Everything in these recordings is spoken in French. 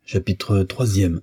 Chapitre 3.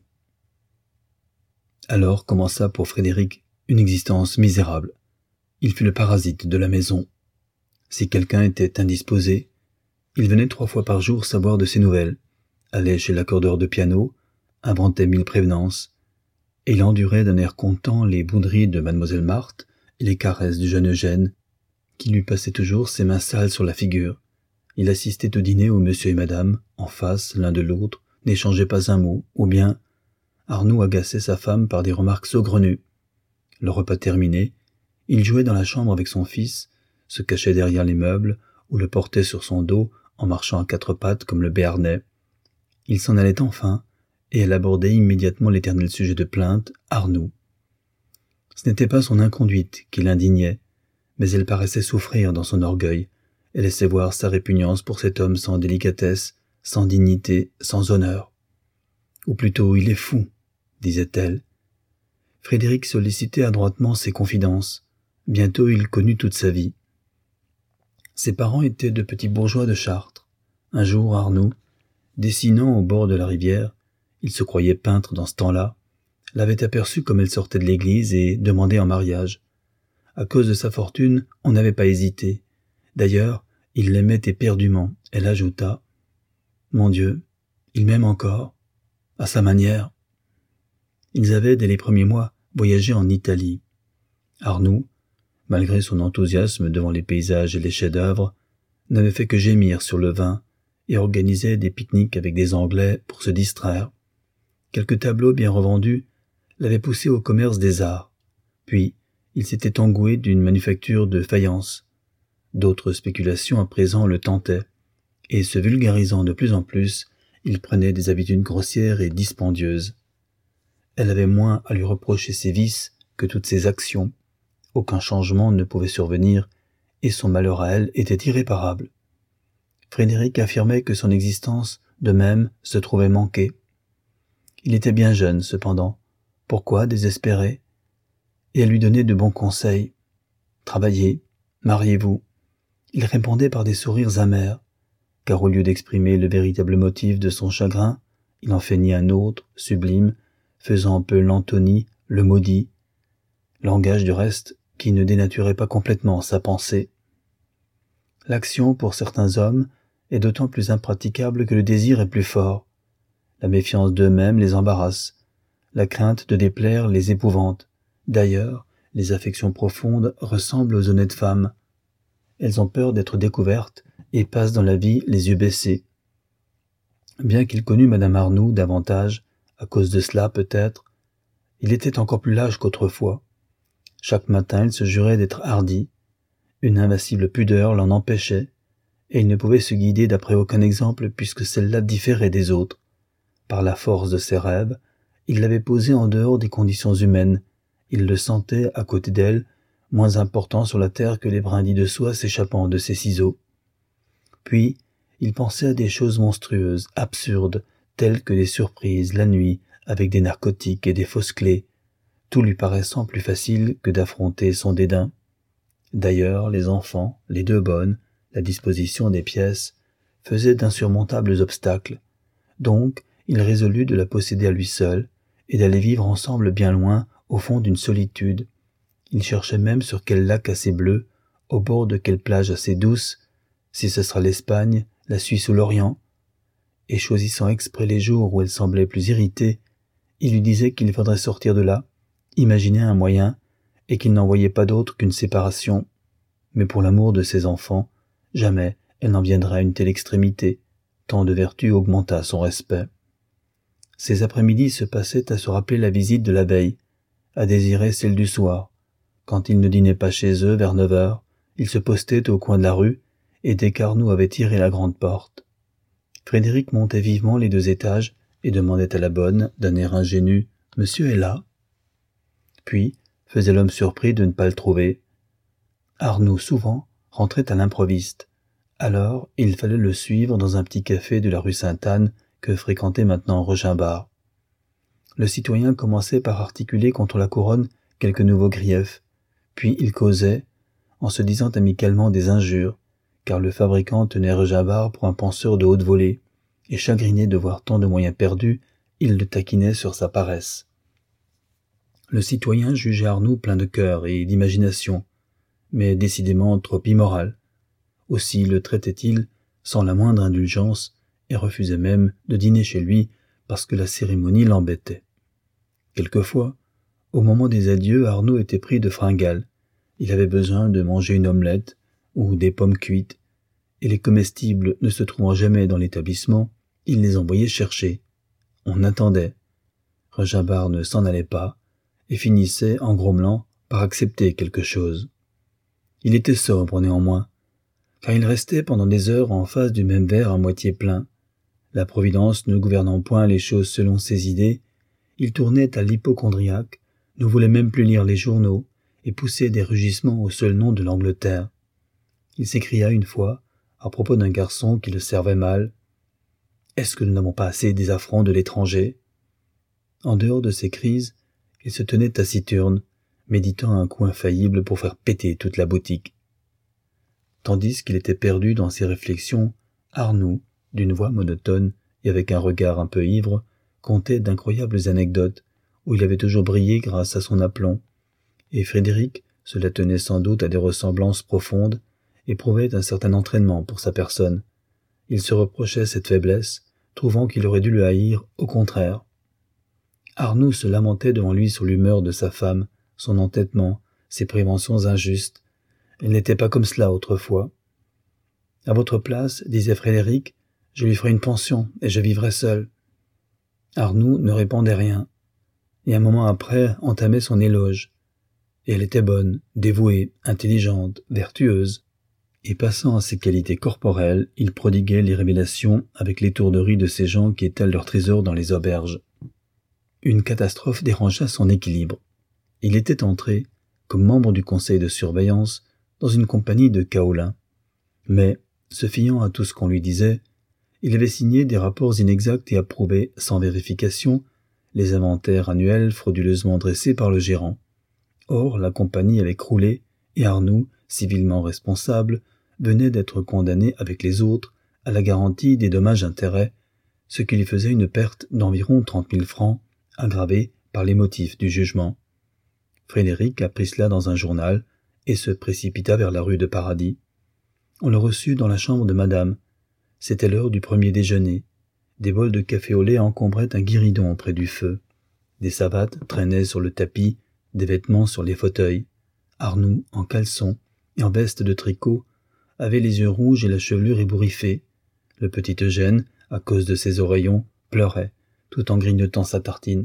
Alors commença pour Frédéric une existence misérable. Il fut le parasite de la maison. Si quelqu'un était indisposé, il venait 3 fois par jour savoir de ses nouvelles, allait chez l'accordeur de piano, inventait 1000 prévenances, et il endurait d'un air content les bouderies de mademoiselle Marthe et les caresses du jeune Eugène, qui lui passait toujours ses mains sales sur la figure. Il assistait au dîner où monsieur et madame, en face l'un de l'autre, n'échangeaient pas un mot, ou bien Arnoux agaçait sa femme par des remarques saugrenues. Le repas terminé, il jouait dans la chambre avec son fils, se cachait derrière les meubles, ou le portait sur son dos en marchant à 4 pattes comme le béarnais. Il s'en allait enfin, et elle abordait immédiatement l'éternel sujet de plainte, Arnoux. Ce n'était pas son inconduite qui l'indignait, mais elle paraissait souffrir dans son orgueil, et laissait voir sa répugnance pour cet homme sans délicatesse, sans dignité, sans honneur. Ou plutôt, il est fou, disait-elle. Frédéric sollicitait adroitement ses confidences. Bientôt il connut toute sa vie. Ses parents étaient de petits bourgeois de Chartres. Un jour, Arnoux, dessinant au bord de la rivière, il se croyait peintre dans ce temps-là, l'avait aperçue comme elle sortait de l'église et demandait en mariage. À cause de sa fortune, on n'avait pas hésité. D'ailleurs, il l'aimait éperdument. Elle ajouta « Mon Dieu, il m'aime encore, à sa manière. » Ils avaient, dès les premiers mois, voyagé en Italie. Arnoux, malgré son enthousiasme devant les paysages et les chefs-d'œuvre, n'avait fait que gémir sur le vin et organisait des pique-niques avec des Anglais pour se distraire. Quelques tableaux bien revendus l'avaient poussé au commerce des arts. Puis, il s'était engoué d'une manufacture de faïence. D'autres spéculations à présent le tentaient, et se vulgarisant de plus en plus, il prenait des habitudes grossières et dispendieuses. Elle avait moins à lui reprocher ses vices que toutes ses actions. Aucun changement ne pouvait survenir, et son malheur à elle était irréparable. Frédéric affirmait que son existence, de même, se trouvait manquée. Il était bien jeune, cependant. Pourquoi désespérer? Et elle lui donnait de bons conseils. Travaillez, mariez-vous. Il répondait par des sourires amers, car au lieu d'exprimer le véritable motif de son chagrin, il en feignit un autre, sublime, faisant un peu l'Antonie, le maudit, langage du reste qui ne dénaturait pas complètement sa pensée. L'action, pour certains hommes, est d'autant plus impraticable que le désir est plus fort. La méfiance d'eux-mêmes les embarrasse, la crainte de déplaire les épouvante. D'ailleurs, les affections profondes ressemblent aux honnêtes femmes. Elles ont peur d'être découvertes et passent dans la vie les yeux baissés. Bien qu'il connût madame Arnoux davantage, à cause de cela peut-être, il était encore plus lâche qu'autrefois. Chaque matin il se jurait d'être hardi. Une invincible pudeur l'en empêchait, et il ne pouvait se guider d'après aucun exemple puisque celle-là différait des autres. Par la force de ses rêves, il l'avait posé en dehors des conditions humaines. Il le sentait, à côté d'elle, moins important sur la terre que les brindilles de soie s'échappant de ses ciseaux. Puis, il pensait à des choses monstrueuses, absurdes, telles que des surprises la nuit, avec des narcotiques et des fausses clés, tout lui paraissant plus facile que d'affronter son dédain. D'ailleurs, les enfants, les 2 bonnes, la disposition des pièces, faisaient d'insurmontables obstacles. Donc, il résolut de la posséder à lui seul, et d'aller vivre ensemble bien loin, au fond d'une solitude. Il cherchait même sur quel lac assez bleu, au bord de quelle plage assez douce, si ce sera l'Espagne, la Suisse ou l'Orient. Et choisissant exprès les jours où elle semblait plus irritée, il lui disait qu'il faudrait sortir de là, imaginer un moyen, et qu'il n'en voyait pas d'autre qu'une séparation. Mais pour l'amour de ses enfants, jamais elle n'en viendrait à une telle extrémité, tant de vertu augmenta son respect. Ces après-midi se passaient à se rappeler la visite de la veille, à désirer celle du soir. Quand ils ne dînaient pas chez eux vers 9 heures, ils se postaient au coin de la rue, et dès qu'Arnoux avait tiré la grande porte. Frédéric montait vivement les 2 étages et demandait à la bonne, d'un air ingénu, « Monsieur est là ?» Puis faisait l'homme surpris de ne pas le trouver. Arnoux, souvent, rentrait à l'improviste. Alors, il fallait le suivre dans un petit café de la rue Sainte-Anne que fréquentait maintenant Rogimbard. Le citoyen commençait par articuler contre la couronne quelques nouveaux griefs, puis il causait, en se disant amicalement des injures, car le fabricant tenait Rogimbard pour un penseur de haute volée, et chagriné de voir tant de moyens perdus il le taquinait sur sa paresse. Le citoyen jugeait Arnoux plein de cœur et d'imagination, mais décidément trop immoral. Aussi le traitait-il sans la moindre indulgence et refusait même de dîner chez lui parce que la cérémonie l'embêtait. Quelquefois, au moment des adieux, Arnoux était pris de fringales. Il avait besoin de manger une omelette ou des pommes cuites, et les comestibles ne se trouvant jamais dans l'établissement, il les envoyait chercher. On attendait. Regimbar ne s'en allait pas, et finissait, en grommelant, par accepter quelque chose. Il était sobre néanmoins, car il restait pendant des heures en face du même verre à moitié plein. La Providence ne gouvernant point les choses selon ses idées, il tournait à l'hypocondriaque, ne voulait même plus lire les journaux, et poussait des rugissements au seul nom de l'Angleterre. Il s'écria une fois, à propos d'un garçon qui le servait mal, « Est-ce que nous n'avons pas assez des affronts de l'étranger ?» En dehors de ces crises, il se tenait taciturne, méditant un coup infaillible pour faire péter toute la boutique. Tandis qu'il était perdu dans ses réflexions, Arnoux, d'une voix monotone et avec un regard un peu ivre, contait d'incroyables anecdotes où il avait toujours brillé grâce à son aplomb, et Frédéric, cela tenait sans doute à des ressemblances profondes, éprouvait un certain entraînement pour sa personne. Il se reprochait cette faiblesse, trouvant qu'il aurait dû le haïr au contraire. Arnoux se lamentait devant lui sur l'humeur de sa femme, son entêtement, ses préventions injustes. Elle n'était pas comme cela autrefois. « À votre place, disait Frédéric, je lui ferai une pension et je vivrai seul. » Arnoux ne répondait rien, et un moment après entamait son éloge. Et elle était bonne, dévouée, intelligente, vertueuse. Et passant à ses qualités corporelles, il prodiguait les révélations avec l'étourderie de ces gens qui étalent leur trésor dans les auberges. Une catastrophe dérangea son équilibre. Il était entré, comme membre du conseil de surveillance, dans une compagnie de kaolins. Mais, se fiant à tout ce qu'on lui disait, il avait signé des rapports inexacts et approuvé, sans vérification, les inventaires annuels frauduleusement dressés par le gérant. Or, la compagnie avait croulé, et Arnoux, civilement responsable, venait d'être condamné avec les autres à la garantie des dommages-intérêts, ce qui lui faisait une perte d'environ 30 000 francs, aggravée par les motifs du jugement. Frédéric apprit cela dans un journal et se précipita vers la rue de Paradis. On le reçut dans la chambre de madame. C'était l'heure du premier déjeuner. Des bols de café au lait encombraient un guéridon près du feu. Des savates traînaient sur le tapis, des vêtements sur les fauteuils. Arnoux, en caleçon et en veste de tricot, avait les yeux rouges et la chevelure ébouriffée. Le petit Eugène, à cause de ses oreillons, pleurait, tout en grignotant sa tartine.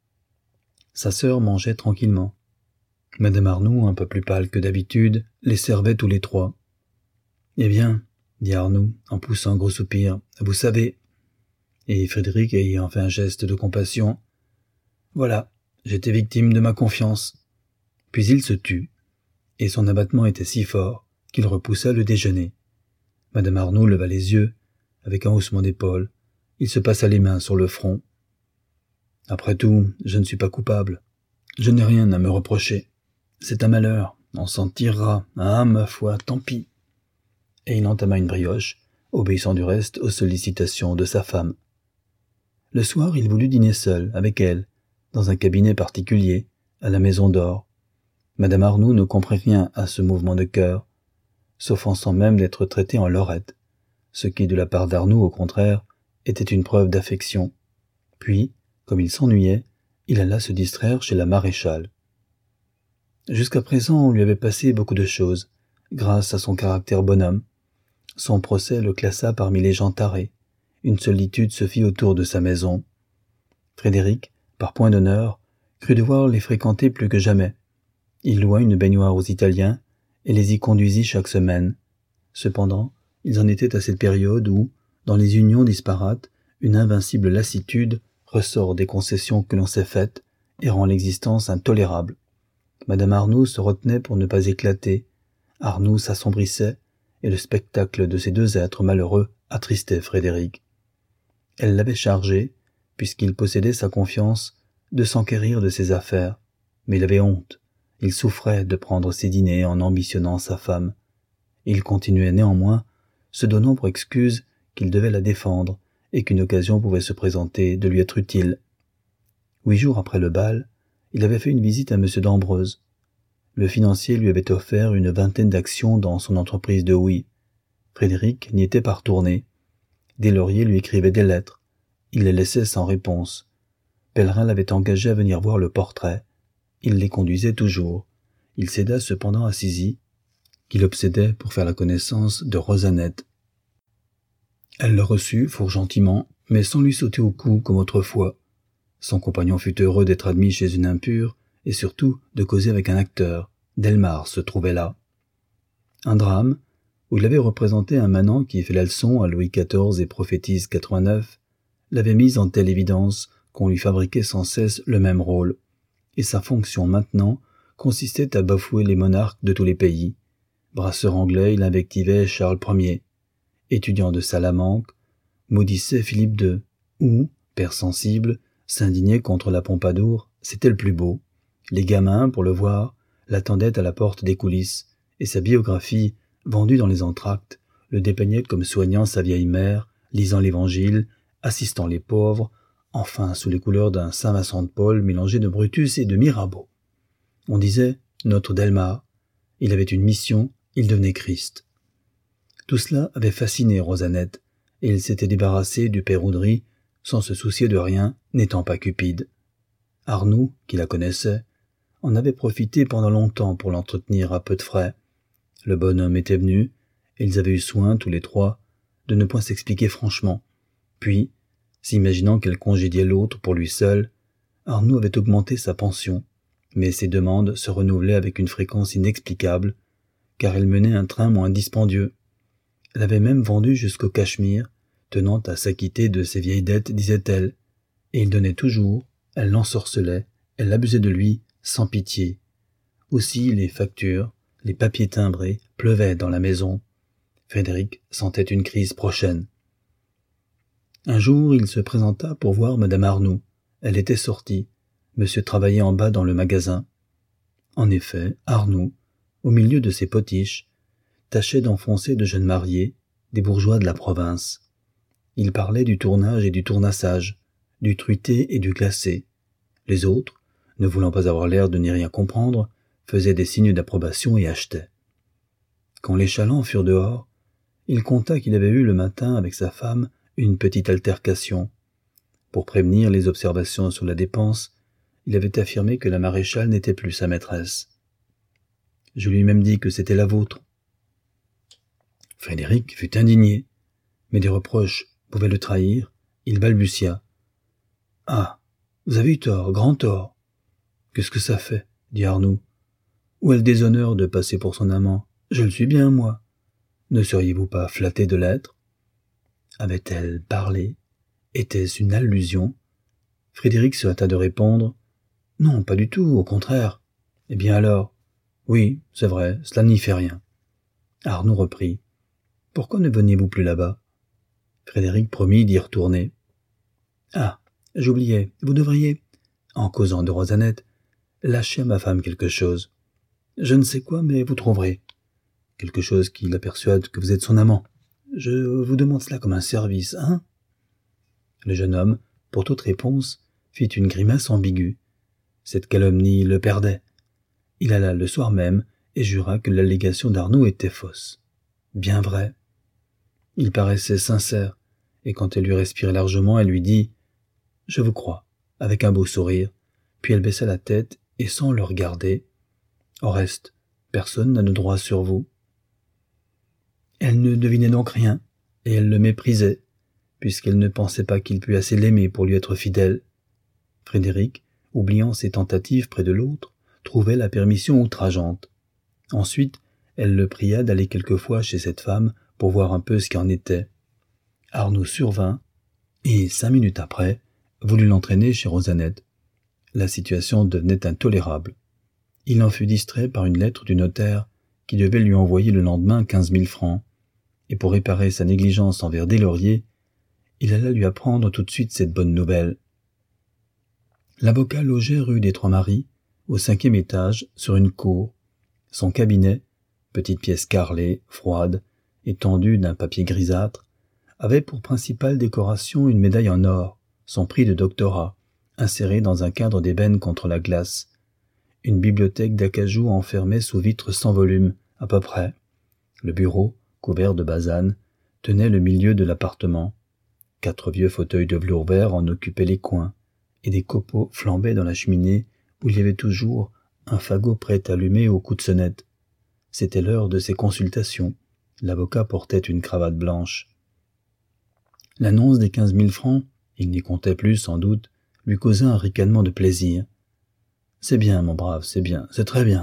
Sa sœur mangeait tranquillement. Madame Arnoux, un peu plus pâle que d'habitude, les servait tous les trois. « Eh bien, dit Arnoux, en poussant un gros soupir, vous savez. » Et Frédéric ayant fait un geste de compassion. « Voilà, j'étais victime de ma confiance. » Puis il se tut, et son abattement était si fort qu'il repoussa le déjeuner. Madame Arnoux leva les yeux, avec un haussement d'épaule. Il se passa les mains sur le front. « Après tout, je ne suis pas coupable. Je n'ai rien à me reprocher. C'est un malheur, on s'en tirera. Ah, ma foi, tant pis. » Et il entama une brioche, obéissant du reste aux sollicitations de sa femme. Le soir, il voulut dîner seul, avec elle, dans un cabinet particulier, à la Maison d'Or. Madame Arnoux ne comprit rien à ce mouvement de cœur, s'offensant même d'être traitée en lorette, ce qui, de la part d'Arnoux, au contraire, était une preuve d'affection. Puis, comme il s'ennuyait, il alla se distraire chez la maréchale. Jusqu'à présent, on lui avait passé beaucoup de choses, grâce à son caractère bonhomme. Son procès le classa parmi les gens tarés. Une solitude se fit autour de sa maison. Frédéric, par point d'honneur, crut devoir les fréquenter plus que jamais. Il loua une baignoire aux Italiens et les y conduisit chaque semaine. Cependant, ils en étaient à cette période où, dans les unions disparates, une invincible lassitude ressort des concessions que l'on s'est faites et rend l'existence intolérable. Madame Arnoux se retenait pour ne pas éclater. Arnoux s'assombrissait, et le spectacle de ces deux êtres malheureux attristait Frédéric. Elle l'avait chargé, puisqu'il possédait sa confiance, de s'enquérir de ses affaires, mais il avait honte. Il souffrait de prendre ses dîners en ambitionnant sa femme. Il continuait néanmoins, se donnant pour excuse qu'il devait la défendre et qu'une occasion pouvait se présenter de lui être utile. 8 jours après le bal, il avait fait une visite à M. d'Ambreuse. Le financier lui avait offert une 20aine d'actions dans son entreprise de houille. Frédéric n'y était pas retourné. Deslauriers lui écrivait des lettres. Il les laissait sans réponse. Pellerin l'avait engagé à venir voir le portrait. Il les conduisait toujours. Il céda cependant à Sizy, qui l'obsédait pour faire la connaissance de Rosanette. Elle le reçut fort gentiment, mais sans lui sauter au cou comme autrefois. Son compagnon fut heureux d'être admis chez une impure, et surtout de causer avec un acteur. Delmar se trouvait là. Un drame, où il avait représenté un manant qui fait la leçon à Louis XIV et prophétise 89, l'avait mis en telle évidence qu'on lui fabriquait sans cesse le même rôle, et sa fonction maintenant consistait à bafouer les monarques de tous les pays. Brasseur anglais, il invectivait Charles Ier. Étudiant de Salamanque, maudissait Philippe II, ou, père sensible, s'indignait contre la Pompadour, c'était le plus beau. Les gamins, pour le voir, l'attendaient à la porte des coulisses, et sa biographie, vendue dans les entr'actes, le dépeignait comme soignant sa vieille mère, lisant l'Évangile, assistant les pauvres, enfin sous les couleurs d'un Saint Vincent de Paul mélangé de Brutus et de Mirabeau. On disait « notre Delmar ». Il avait une mission, il devenait Christ. Tout cela avait fasciné Rosanette, et il s'était débarrassé du père Oudry, sans se soucier de rien, n'étant pas cupide. Arnoux, qui la connaissait, en avait profité pendant longtemps pour l'entretenir à peu de frais. Le bonhomme était venu, et ils avaient eu soin, tous les trois, de ne point s'expliquer franchement. Puis, s'imaginant qu'elle congédiait l'autre pour lui seul, Arnoux avait augmenté sa pension, mais ses demandes se renouvelaient avec une fréquence inexplicable, car elle menait un train moins dispendieux. Elle avait même vendu jusqu'au Cachemire, tenant à s'acquitter de ses vieilles dettes, disait-elle, et il donnait toujours, elle l'ensorcelait, elle abusait de lui, sans pitié. Aussi les factures, les papiers timbrés pleuvaient dans la maison. Frédéric sentait une crise prochaine. Un jour, il se présenta pour voir madame Arnoux. Elle était sortie. Monsieur travaillait en bas dans le magasin. En effet, Arnoux, au milieu de ses potiches, tâchait d'enfoncer de jeunes mariés, des bourgeois de la province. Il parlait du tournage et du tournassage, du truité et du glacé. Les autres, ne voulant pas avoir l'air de n'y rien comprendre, faisaient des signes d'approbation et achetaient. Quand les chalands furent dehors, il conta qu'il avait eu le matin avec sa femme une petite altercation. Pour prévenir les observations sur la dépense, il avait affirmé que la maréchale n'était plus sa maîtresse. Je lui ai même dit que c'était la vôtre. Frédéric fut indigné, mais des reproches pouvaient le trahir. Il balbutia. « Ah, vous avez eu tort, grand tort. »« Qu'est-ce que ça fait ?» dit Arnoux. « Où est le déshonneur de passer pour son amant? Je le suis bien, moi. Ne seriez-vous pas flatté de l'être ?» Avait-elle parlé? Était-ce une allusion? Frédéric se hâta de répondre. « Non, pas du tout, au contraire. »« Eh bien alors ?»« Oui, c'est vrai, cela n'y fait rien. » Arnoux reprit. « Pourquoi ne veniez-vous plus là-bas ?» Frédéric promit d'y retourner. « Ah, j'oubliais, vous devriez, en causant de Rosanette, lâcher à ma femme quelque chose. Je ne sais quoi, mais vous trouverez. Quelque chose qui la persuade que vous êtes son amant. Je vous demande cela comme un service, hein ?» Le jeune homme, pour toute réponse, fit une grimace ambiguë. Cette calomnie le perdait. Il alla le soir même et jura que l'allégation d'Arnoux était fausse. Bien vrai. Il paraissait sincère, et quand elle lui respirait largement, elle lui dit « Je vous crois », avec un beau sourire, puis elle baissa la tête et sans le regarder. Au reste, personne n'a de droit sur vous. Elle ne devinait donc rien, et elle le méprisait, puisqu'elle ne pensait pas qu'il pût assez l'aimer pour lui être fidèle. Frédéric, oubliant ses tentatives près de l'autre, trouvait la permission outrageante. Ensuite, elle le pria d'aller quelquefois chez cette femme pour voir un peu ce qu'il en était. Arnoux survint, et 5 minutes après, voulut l'entraîner chez Rosanette. La situation devenait intolérable. Il en fut distrait par une lettre du notaire qui devait lui envoyer le lendemain 15 000 francs, et pour réparer sa négligence envers Deslauriers, il alla lui apprendre tout de suite cette bonne nouvelle. L'avocat logeait rue des Trois-Maries, au 5e étage, sur une cour. Son cabinet, petite pièce carrelée, froide, étendue d'un papier grisâtre, avait pour principale décoration une médaille en or, son prix de doctorat, inséré dans un cadre d'ébène contre la glace. Une bibliothèque d'acajou enfermée sous vitres 100 volumes, à peu près. Le bureau, couvert de basane, tenait le milieu de l'appartement. 4 vieux fauteuils de velours vert en occupaient les coins, et des copeaux flambaient dans la cheminée où il y avait toujours un fagot prêt à allumer au coup de sonnette. C'était l'heure de ses consultations. L'avocat portait une cravate blanche. L'annonce des 15 000 francs, il n'y comptait plus sans doute, lui causa un ricanement de plaisir. « C'est bien, mon brave, c'est bien, c'est très bien. »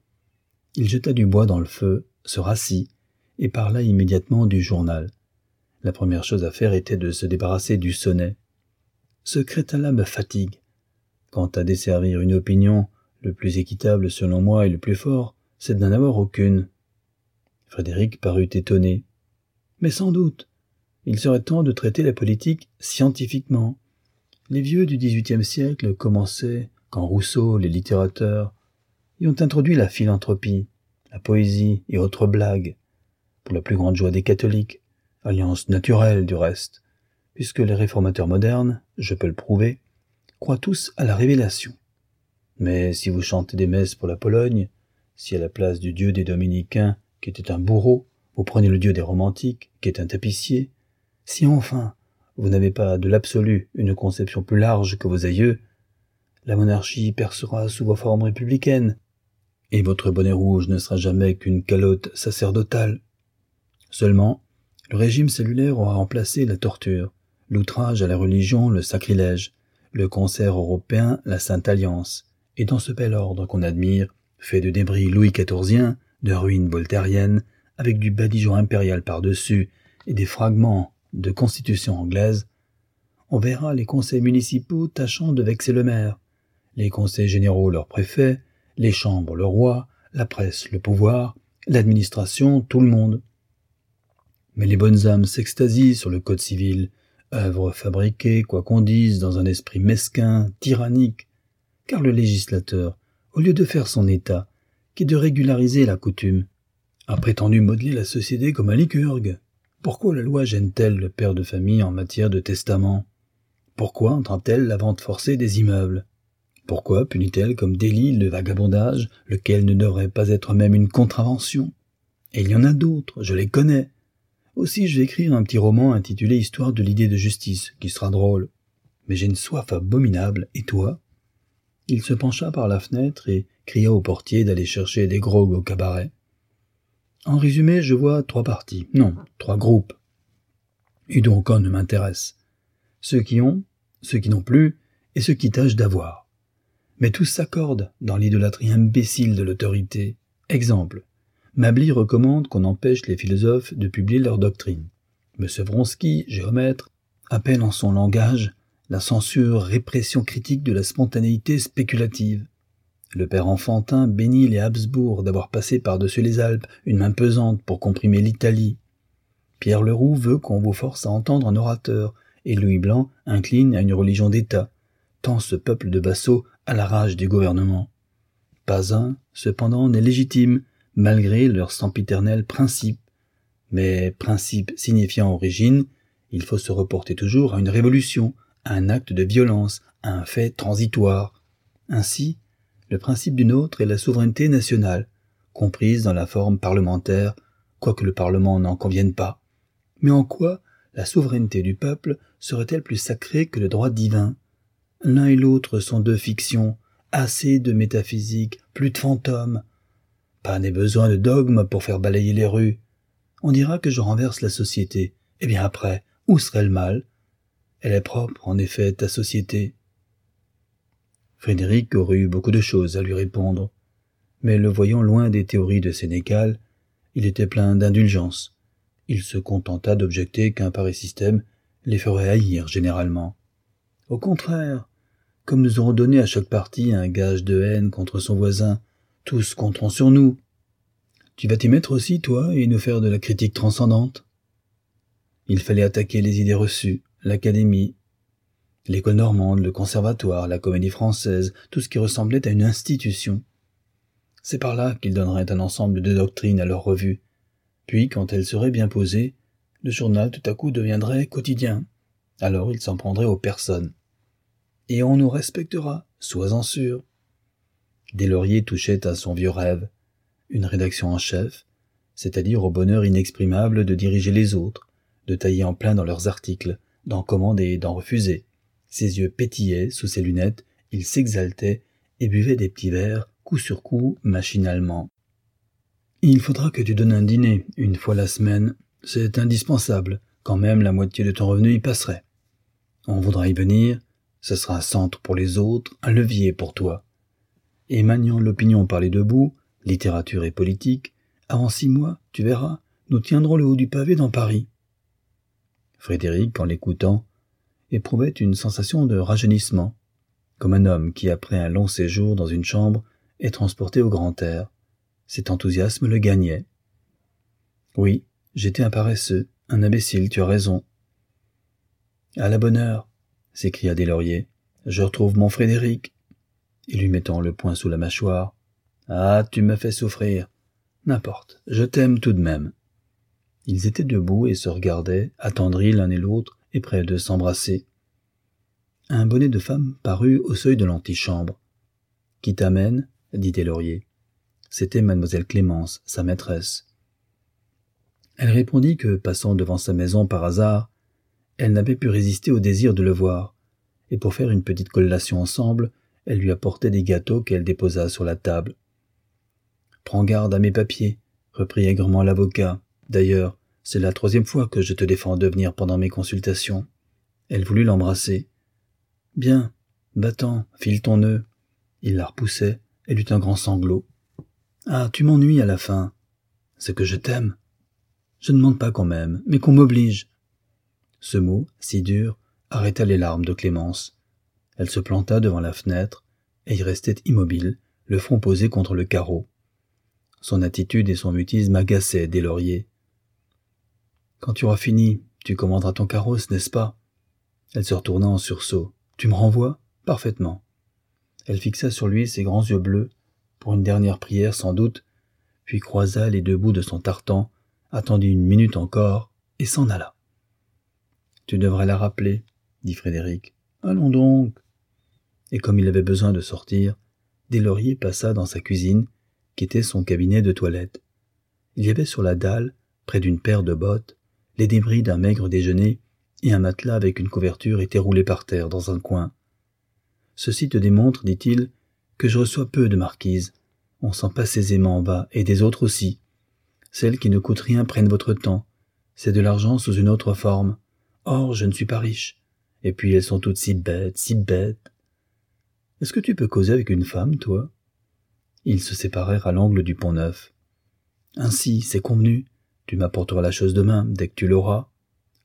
Il jeta du bois dans le feu, se rassit, et parla immédiatement du journal. La première chose à faire était de se débarrasser du sonnet. Ce crétin-là me fatigue. Quant à desservir une opinion, le plus équitable selon moi et le plus fort, c'est de n'en avoir aucune. Frédéric parut étonné. Mais sans doute, il serait temps de traiter la politique scientifiquement. Les vieux du XVIIIe siècle commençaient, quand Rousseau, les littérateurs, y ont introduit la philanthropie, la poésie et autres blagues, pour la plus grande joie des catholiques, alliance naturelle du reste, puisque les réformateurs modernes, je peux le prouver, croient tous à la révélation. Mais si vous chantez des messes pour la Pologne, si à la place du dieu des dominicains, qui était un bourreau, vous prenez le dieu des romantiques, qui est un tapissier, si enfin vous n'avez pas de l'absolu une conception plus large que vos aïeux, la monarchie percera sous vos formes républicaines, et votre bonnet rouge ne sera jamais qu'une calotte sacerdotale. Seulement, le régime cellulaire aura remplacé la torture, l'outrage à la religion, le sacrilège, le concert européen, la Sainte Alliance, et dans ce bel ordre qu'on admire, fait de débris Louis XIViens, de ruines voltairiennes, avec du badigeon impérial par-dessus et des fragments de constitution anglaise, on verra les conseils municipaux tâchant de vexer le maire, les conseils généraux leur préfet, les chambres le roi, la presse le pouvoir, l'administration tout le monde. Mais les bonnes âmes s'extasient sur le code civil, œuvre fabriquée, quoi qu'on dise, dans un esprit mesquin, tyrannique, car le législateur, au lieu de faire son état, qui est de régulariser la coutume, a prétendu modeler la société comme un lycurgue. Pourquoi la loi gêne-t-elle le père de famille en matière de testament? Pourquoi entend-elle la vente forcée des immeubles? Pourquoi punit-elle comme délit le vagabondage, lequel ne devrait pas être même une contravention? Et il y en a d'autres, je les connais. Aussi je vais écrire un petit roman intitulé « Histoire de l'idée de justice », qui sera drôle. Mais j'ai une soif abominable, et toi? Il se pencha par la fenêtre et cria au portier d'aller chercher des grogues au cabaret. En résumé, je vois 3 partis, non, 3 groupes. Et donc un ne m'intéresse. Ceux qui ont, ceux qui n'ont plus, et ceux qui tâchent d'avoir. Mais tous s'accordent dans l'idolâtrie imbécile de l'autorité. Exemple. Mably recommande qu'on empêche les philosophes de publier leurs doctrines. M. Vronsky, géomètre, appelle en son langage la censure, répression critique de la spontanéité spéculative. Le père Enfantin bénit les Habsbourg d'avoir passé par-dessus les Alpes une main pesante pour comprimer l'Italie. Pierre Leroux veut qu'on vous force à entendre un orateur, et Louis Blanc incline à une religion d'État, tant ce peuple de vassaux a la rage du gouvernement. Pas un, cependant, n'est légitime, malgré leur sempiternel principe. Mais principe signifiant origine, il faut se reporter toujours à une révolution, à un acte de violence, à un fait transitoire. Ainsi, le principe du nôtre est la souveraineté nationale, comprise dans la forme parlementaire, quoique le Parlement n'en convienne pas. Mais en quoi la souveraineté du peuple serait-elle plus sacrée que le droit divin? L'un et l'autre sont 2 fictions, assez de métaphysique, plus de fantômes. Pas n'est besoin de dogmes pour faire balayer les rues. On dira que je renverse la société. Eh bien après, où serait le mal? Elle est propre, en effet, ta société. Frédéric aurait eu beaucoup de choses à lui répondre, mais le voyant loin des théories de Sénécal, il était plein d'indulgence. Il se contenta d'objecter qu'un pareil système les ferait haïr généralement. Au contraire, comme nous aurons donné à chaque parti un gage de haine contre son voisin, tous compteront sur nous. Tu vas t'y mettre aussi, toi, et nous faire de la critique transcendante? Il fallait attaquer les idées reçues, l'académie, l'école normande, le conservatoire, la comédie française, tout ce qui ressemblait à une institution. C'est par là qu'ils donneraient un ensemble de doctrines à leur revue. Puis, quand elles seraient bien posées, le journal tout à coup deviendrait quotidien. Alors il s'en prendrait aux personnes. Et on nous respectera, sois-en sûr. Deslauriers touchait à son vieux rêve, une rédaction en chef, c'est-à-dire au bonheur inexprimable de diriger les autres, de tailler en plein dans leurs articles, d'en commander et d'en refuser. Ses yeux pétillaient sous ses lunettes, il s'exaltait et buvait des petits verres, coup sur coup, machinalement. « Il faudra que tu donnes un dîner, une fois la semaine. C'est indispensable, quand même la moitié de ton revenu y passerait. On voudra y venir, ce sera un centre pour les autres, un levier pour toi. Et maniant l'opinion par les deux bouts, littérature et politique, avant 6 mois, tu verras, nous tiendrons le haut du pavé dans Paris. » Frédéric, en l'écoutant, éprouvait une sensation de rajeunissement, comme un homme qui, après un long séjour dans une chambre, est transporté au grand air. Cet enthousiasme le gagnait. « Oui, j'étais un paresseux, un imbécile, tu as raison. »« À la bonne heure, » s'écria Deslauriers, « je retrouve mon Frédéric. » Et lui mettant le poing sous la mâchoire, « Ah, tu m'as fait souffrir. N'importe, je t'aime tout de même. » Ils étaient debout et se regardaient, attendris l'un et l'autre, et près de s'embrasser. Un bonnet de femme parut au seuil de l'antichambre. « Qui t'amène ?» dit Deslauriers. C'était mademoiselle Clémence, sa maîtresse. Elle répondit que, passant devant sa maison par hasard, elle n'avait pu résister au désir de le voir, et pour faire une petite collation ensemble, elle lui apportait des gâteaux qu'elle déposa sur la table. « Prends garde à mes papiers, » reprit aigrement l'avocat. « D'ailleurs, c'est la 3e fois que je te défends de venir pendant mes consultations. » Elle voulut l'embrasser. « Bien, va-t'en, file ton nœud. » Il la repoussait, elle eut un grand sanglot. « Ah, tu m'ennuies à la fin. C'est que je t'aime. Je ne demande pas qu'on m'aime, mais qu'on m'oblige. » Ce mot, si dur, arrêta les larmes de Clémence. Elle se planta devant la fenêtre et y restait immobile, le front posé contre le carreau. Son attitude et son mutisme agaçaient Deslauriers. « Quand tu auras fini, tu commanderas ton carrosse, n'est-ce pas ?» Elle se retourna en sursaut. « Tu me renvoies ? Parfaitement. » Elle fixa sur lui ses grands yeux bleus, pour une dernière prière sans doute, puis croisa les 2 bouts de son tartan, attendit 1 minute encore, et s'en alla. « Tu devrais la rappeler, » dit Frédéric. « Allons donc. » Et comme il avait besoin de sortir, Deslauriers passa dans sa cuisine, qui était son cabinet de toilette. Il y avait sur la dalle, près d'une paire de bottes, les débris d'un maigre déjeuner, et un matelas avec une couverture était roulé par terre dans un coin. « Ceci te démontre, dit-il, que je reçois peu de marquises. On s'en passe aisément en bas, et des autres aussi. Celles qui ne coûtent rien prennent votre temps. C'est de l'argent sous une autre forme. Or, je ne suis pas riche. Et puis elles sont toutes si bêtes, si bêtes. Est-ce que tu peux causer avec une femme, toi ?» Ils se séparèrent à l'angle du Pont-Neuf. « Ainsi, c'est convenu. Tu m'apporteras la chose demain, dès que tu l'auras. »« Convenu, »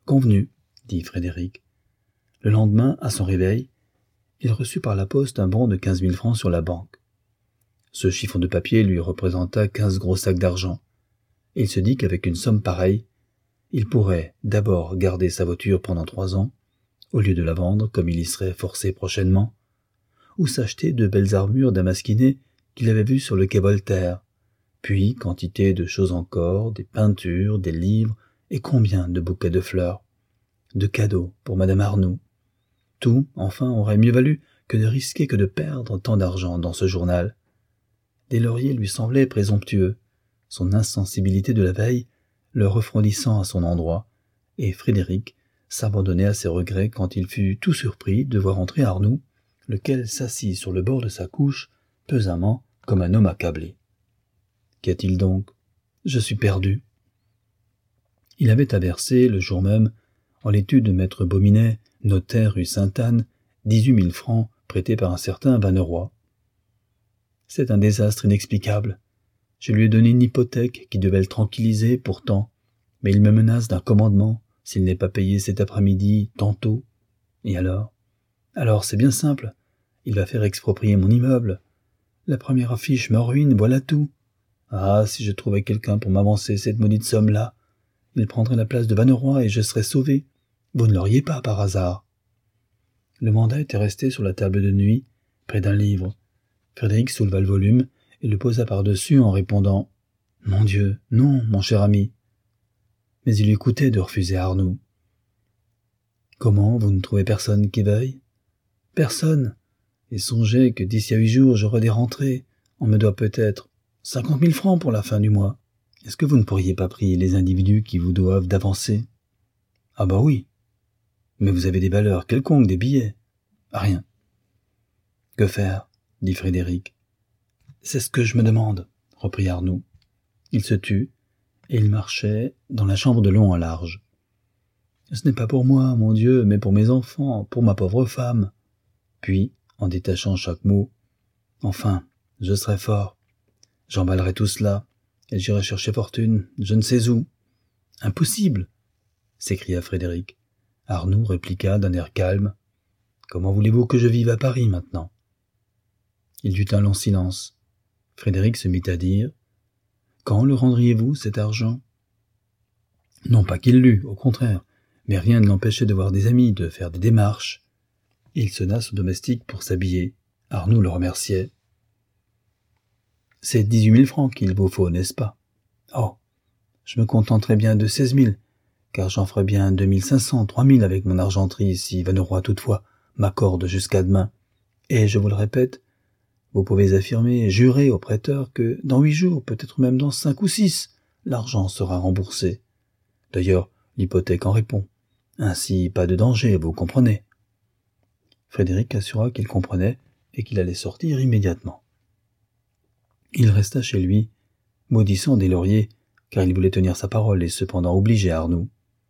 dit Frédéric. Le lendemain, à son réveil, il reçut par la poste un bon de 15 000 francs sur la banque. Ce chiffon de papier lui représenta 15 gros sacs d'argent, et il se dit qu'avec une somme pareille, il pourrait d'abord garder sa voiture pendant 3 ans, au lieu de la vendre comme il y serait forcé prochainement, ou s'acheter de belles armures damasquinées qu'il avait vues sur le quai Voltaire, puis quantité de choses encore, des peintures, des livres, et combien de bouquets de fleurs, de cadeaux pour Madame Arnoux. Tout, enfin, aurait mieux valu que de risquer que de perdre tant d'argent dans ce journal. Deslauriers lui semblait présomptueux, son insensibilité de la veille le refroidissant à son endroit, et Frédéric s'abandonnait à ses regrets quand il fut tout surpris de voir entrer Arnoux, lequel s'assit sur le bord de sa couche, pesamment, comme un homme accablé. « Qu'y a-t-il donc ? Je suis perdu. » Il avait à verser, le jour même, en l'étude de maître Bominet, notaire rue Sainte-Anne, 18 000 francs prêtés par un certain Vanneroy. « C'est un désastre inexplicable. Je lui ai donné une hypothèque qui devait le tranquilliser pourtant, mais il me menace d'un commandement s'il n'est pas payé cet après-midi, tantôt. Et alors ? Alors c'est bien simple, il va faire exproprier mon immeuble. La première affiche me ruine, voilà tout. Ah, si je trouvais quelqu'un pour m'avancer cette maudite somme-là, il prendrait la place de Vanneroy et je serais sauvé. Vous ne l'auriez pas par hasard. » Le mandat était resté sur la table de nuit, près d'un livre. Frédéric souleva le volume et le posa par-dessus en répondant « Mon Dieu, non, mon cher ami. » mais il lui coûtait de refuser Arnoux. « Comment, vous ne trouvez personne qui veuille ?»« Personne. Et songez que d'ici à 8 jours, j'aurai des rentrées. On me doit peut-être 50 000 francs pour la fin du mois. Est-ce que vous ne pourriez pas prier les individus qui vous doivent d'avancer ?»« Ah bah oui. Mais vous avez des valeurs quelconques, des billets. »« Rien. »« Que faire ?» dit Frédéric. « C'est ce que je me demande, » reprit Arnoux. Il se tut, et il marchait dans la chambre de long en large. « Ce n'est pas pour moi, mon Dieu, mais pour mes enfants, pour ma pauvre femme. » Puis, en détachant chaque mot, « Enfin, je serai fort. J'emballerai tout cela, et j'irai chercher fortune, je ne sais où. »« Impossible !» s'écria Frédéric. Arnoux répliqua d'un air calme. « Comment voulez-vous que je vive à Paris maintenant ?» Il y eut un long silence. Frédéric se mit à dire « Quand le rendriez-vous, cet argent ?» Non pas qu'il l'eût, au contraire, mais rien ne l'empêchait de voir des amis, de faire des démarches. Il sonna son domestique pour s'habiller. Arnoux le remerciait. « C'est 18 000 francs qu'il vous faut, n'est-ce pas ?»« Oh, je me contenterai bien de 16 000, car j'en ferai bien 2 500, 3 000 avec mon argenterie, si Vaneroy toutefois m'accorde jusqu'à demain. Et je vous le répète, vous pouvez affirmer et jurer au prêteur que dans 8 jours, peut-être même dans 5 ou 6, l'argent sera remboursé. D'ailleurs, l'hypothèque en répond. Ainsi, pas de danger, vous comprenez. » Frédéric assura qu'il comprenait et qu'il allait sortir immédiatement. Il resta chez lui, maudissant Deslauriers, car il voulait tenir sa parole et cependant obliger Arnoux.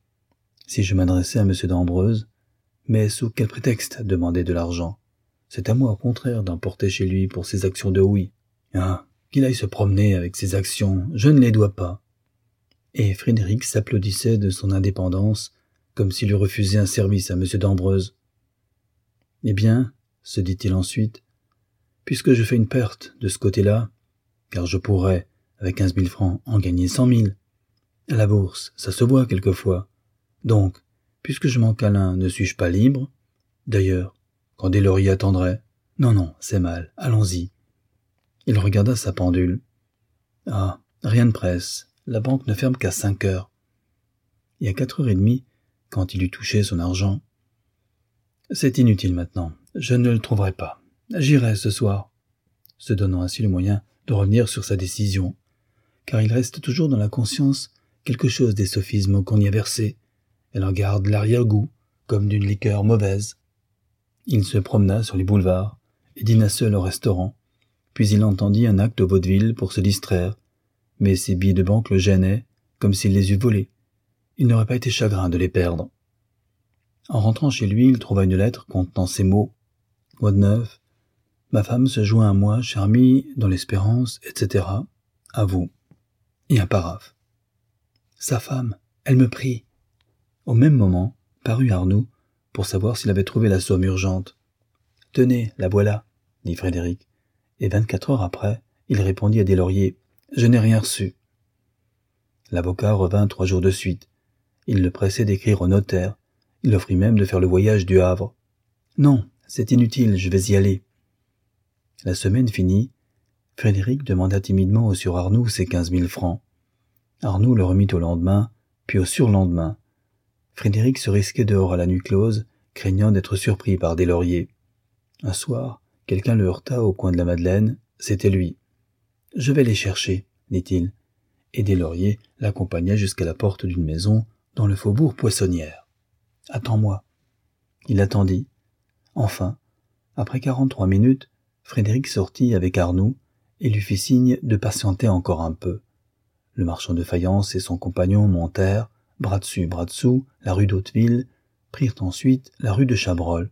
« Si je m'adressais à M. d'Ambreuse, mais sous quel prétexte demander de l'argent ? C'est à moi, au contraire, d'emporter chez lui pour ses actions de houille. Ah, qu'il aille se promener avec ses actions, je ne les dois pas. » Et Frédéric s'applaudissait de son indépendance, comme s'il eût refusé un service à M. d'Ambreuse. « Eh bien, se dit-il ensuite, puisque je fais une perte de ce côté-là, car je pourrais, avec 15 000 francs, en gagner 100 000. À la bourse, ça se voit quelquefois. Donc, puisque je manque à l'un, ne suis-je pas libre? D'ailleurs, quand Deslauriers attendrait. Non, non, c'est mal, allons-y. » Il regarda sa pendule. « Ah, rien ne presse, la banque ne ferme qu'à 5 heures. » Et à 4h30, quand il eut touché son argent, « C'est inutile maintenant, je ne le trouverai pas. J'irai ce soir. » se donnant ainsi le moyen de revenir sur sa décision, car il reste toujours dans la conscience quelque chose des sophismes qu'on y a versés. Elle en garde l'arrière-goût, comme d'une liqueur mauvaise. Il se promena sur les boulevards et dîna seul au restaurant, puis il entendit un acte de vaudeville pour se distraire, mais ses billets de banque le gênaient, comme s'il les eût volés. Il n'aurait pas été chagrin de les perdre. En rentrant chez lui, il trouva une lettre contenant ces mots. « Quoi de neuf ? Ma femme se joint à moi, cher ami, dans l'espérance, etc. À vous. » Et un paraphe. « Sa femme, elle me prie. » Au même moment, parut Arnoux pour savoir s'il avait trouvé la somme urgente. « Tenez, la voilà, » dit Frédéric. Et 24 heures après, il répondit à Deslauriers. « Je n'ai rien reçu. » L'avocat revint 3 jours de suite. Il le pressait d'écrire au notaire. Il offrit même de faire le voyage du Havre. « Non, c'est inutile, je vais y aller. » La semaine finie, Frédéric demanda timidement au sieur Arnoux ses 15 000 francs. Arnoux le remit au lendemain, puis au surlendemain. Frédéric se risquait dehors à la nuit close, craignant d'être surpris par Deslauriers. Un soir, quelqu'un le heurta au coin de la Madeleine. C'était lui. « Je vais les chercher, » dit-il. Et Deslauriers l'accompagna jusqu'à la porte d'une maison dans le faubourg Poissonnière. « Attends-moi. » Il attendit. Enfin, après 43 minutes, Frédéric sortit avec Arnoux et lui fit signe de patienter encore un peu. Le marchand de faïence et son compagnon montèrent, bras dessus, bras dessous, la rue d'Hauteville, prirent ensuite la rue de Chabrol.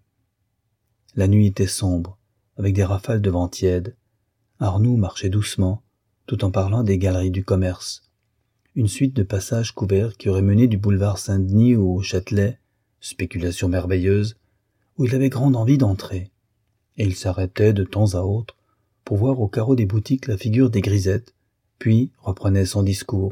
La nuit était sombre, avec des rafales de vent tiède. Arnoux marchait doucement, tout en parlant des galeries du commerce. Une suite de passages couverts qui auraient mené du boulevard Saint-Denis au Châtelet, spéculation merveilleuse, où il avait grande envie d'entrer. Et il s'arrêtait de temps à autre pour voir au carreau des boutiques la figure des grisettes, puis reprenait son discours.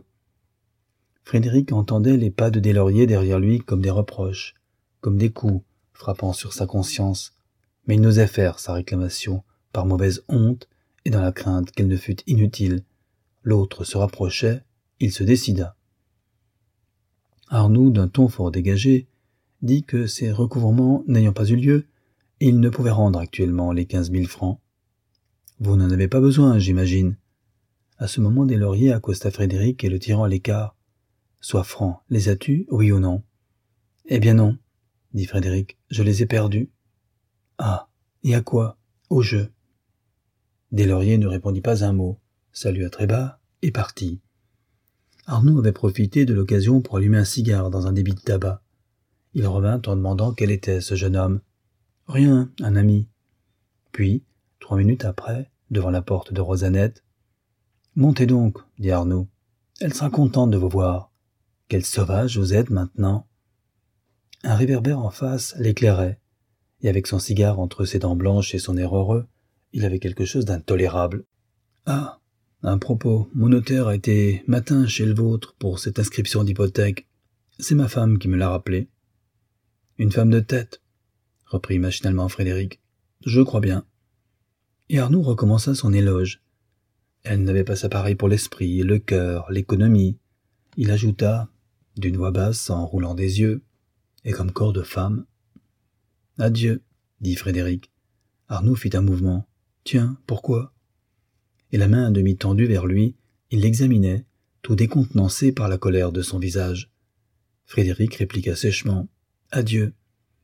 Frédéric entendait les pas de Deslauriers derrière lui comme des reproches, comme des coups frappant sur sa conscience, mais il n'osait faire sa réclamation par mauvaise honte et dans la crainte qu'elle ne fût inutile. L'autre se rapprochait, il se décida. Arnoux, d'un ton fort dégagé, dit que ces recouvrements n'ayant pas eu lieu, il ne pouvait rendre actuellement les 15 000 francs. « Vous n'en avez pas besoin, j'imagine. » À ce moment, Deslauriers accosta Frédéric et le tirant à l'écart. « Sois franc, les as-tu, oui ou non ?»« Eh bien non, » dit Frédéric, « je les ai perdus. »« Ah, et à quoi ? Au jeu. » Deslauriers ne répondit pas un mot, salua très bas et partit. Arnoux avait profité de l'occasion pour allumer un cigare dans un débit de tabac. Il revint en demandant quel était ce jeune homme. « Rien, un ami. » Puis, 3 minutes après, devant la porte de Rosanette, « Montez donc, dit Arnoux. Elle sera contente de vous voir. Quel sauvage vous êtes maintenant. » Un réverbère en face l'éclairait, et avec son cigare entre ses dents blanches et son air heureux, il avait quelque chose d'intolérable. « Ah, à propos, mon notaire a été matin chez le vôtre pour cette inscription d'hypothèque. C'est ma femme qui me l'a rappelé. »« Une femme de tête, » reprit machinalement Frédéric. « Je crois bien. » Et Arnoux recommença son éloge. Elle n'avait pas sa pareille pour l'esprit, le cœur, l'économie. Il ajouta, d'une voix basse en roulant des yeux, et comme corps de femme. « Adieu, » dit Frédéric. Arnoux fit un mouvement. « Tiens, pourquoi ?» Et la main à demi tendue vers lui, il l'examinait, tout décontenancé par la colère de son visage. Frédéric répliqua sèchement. « Adieu. »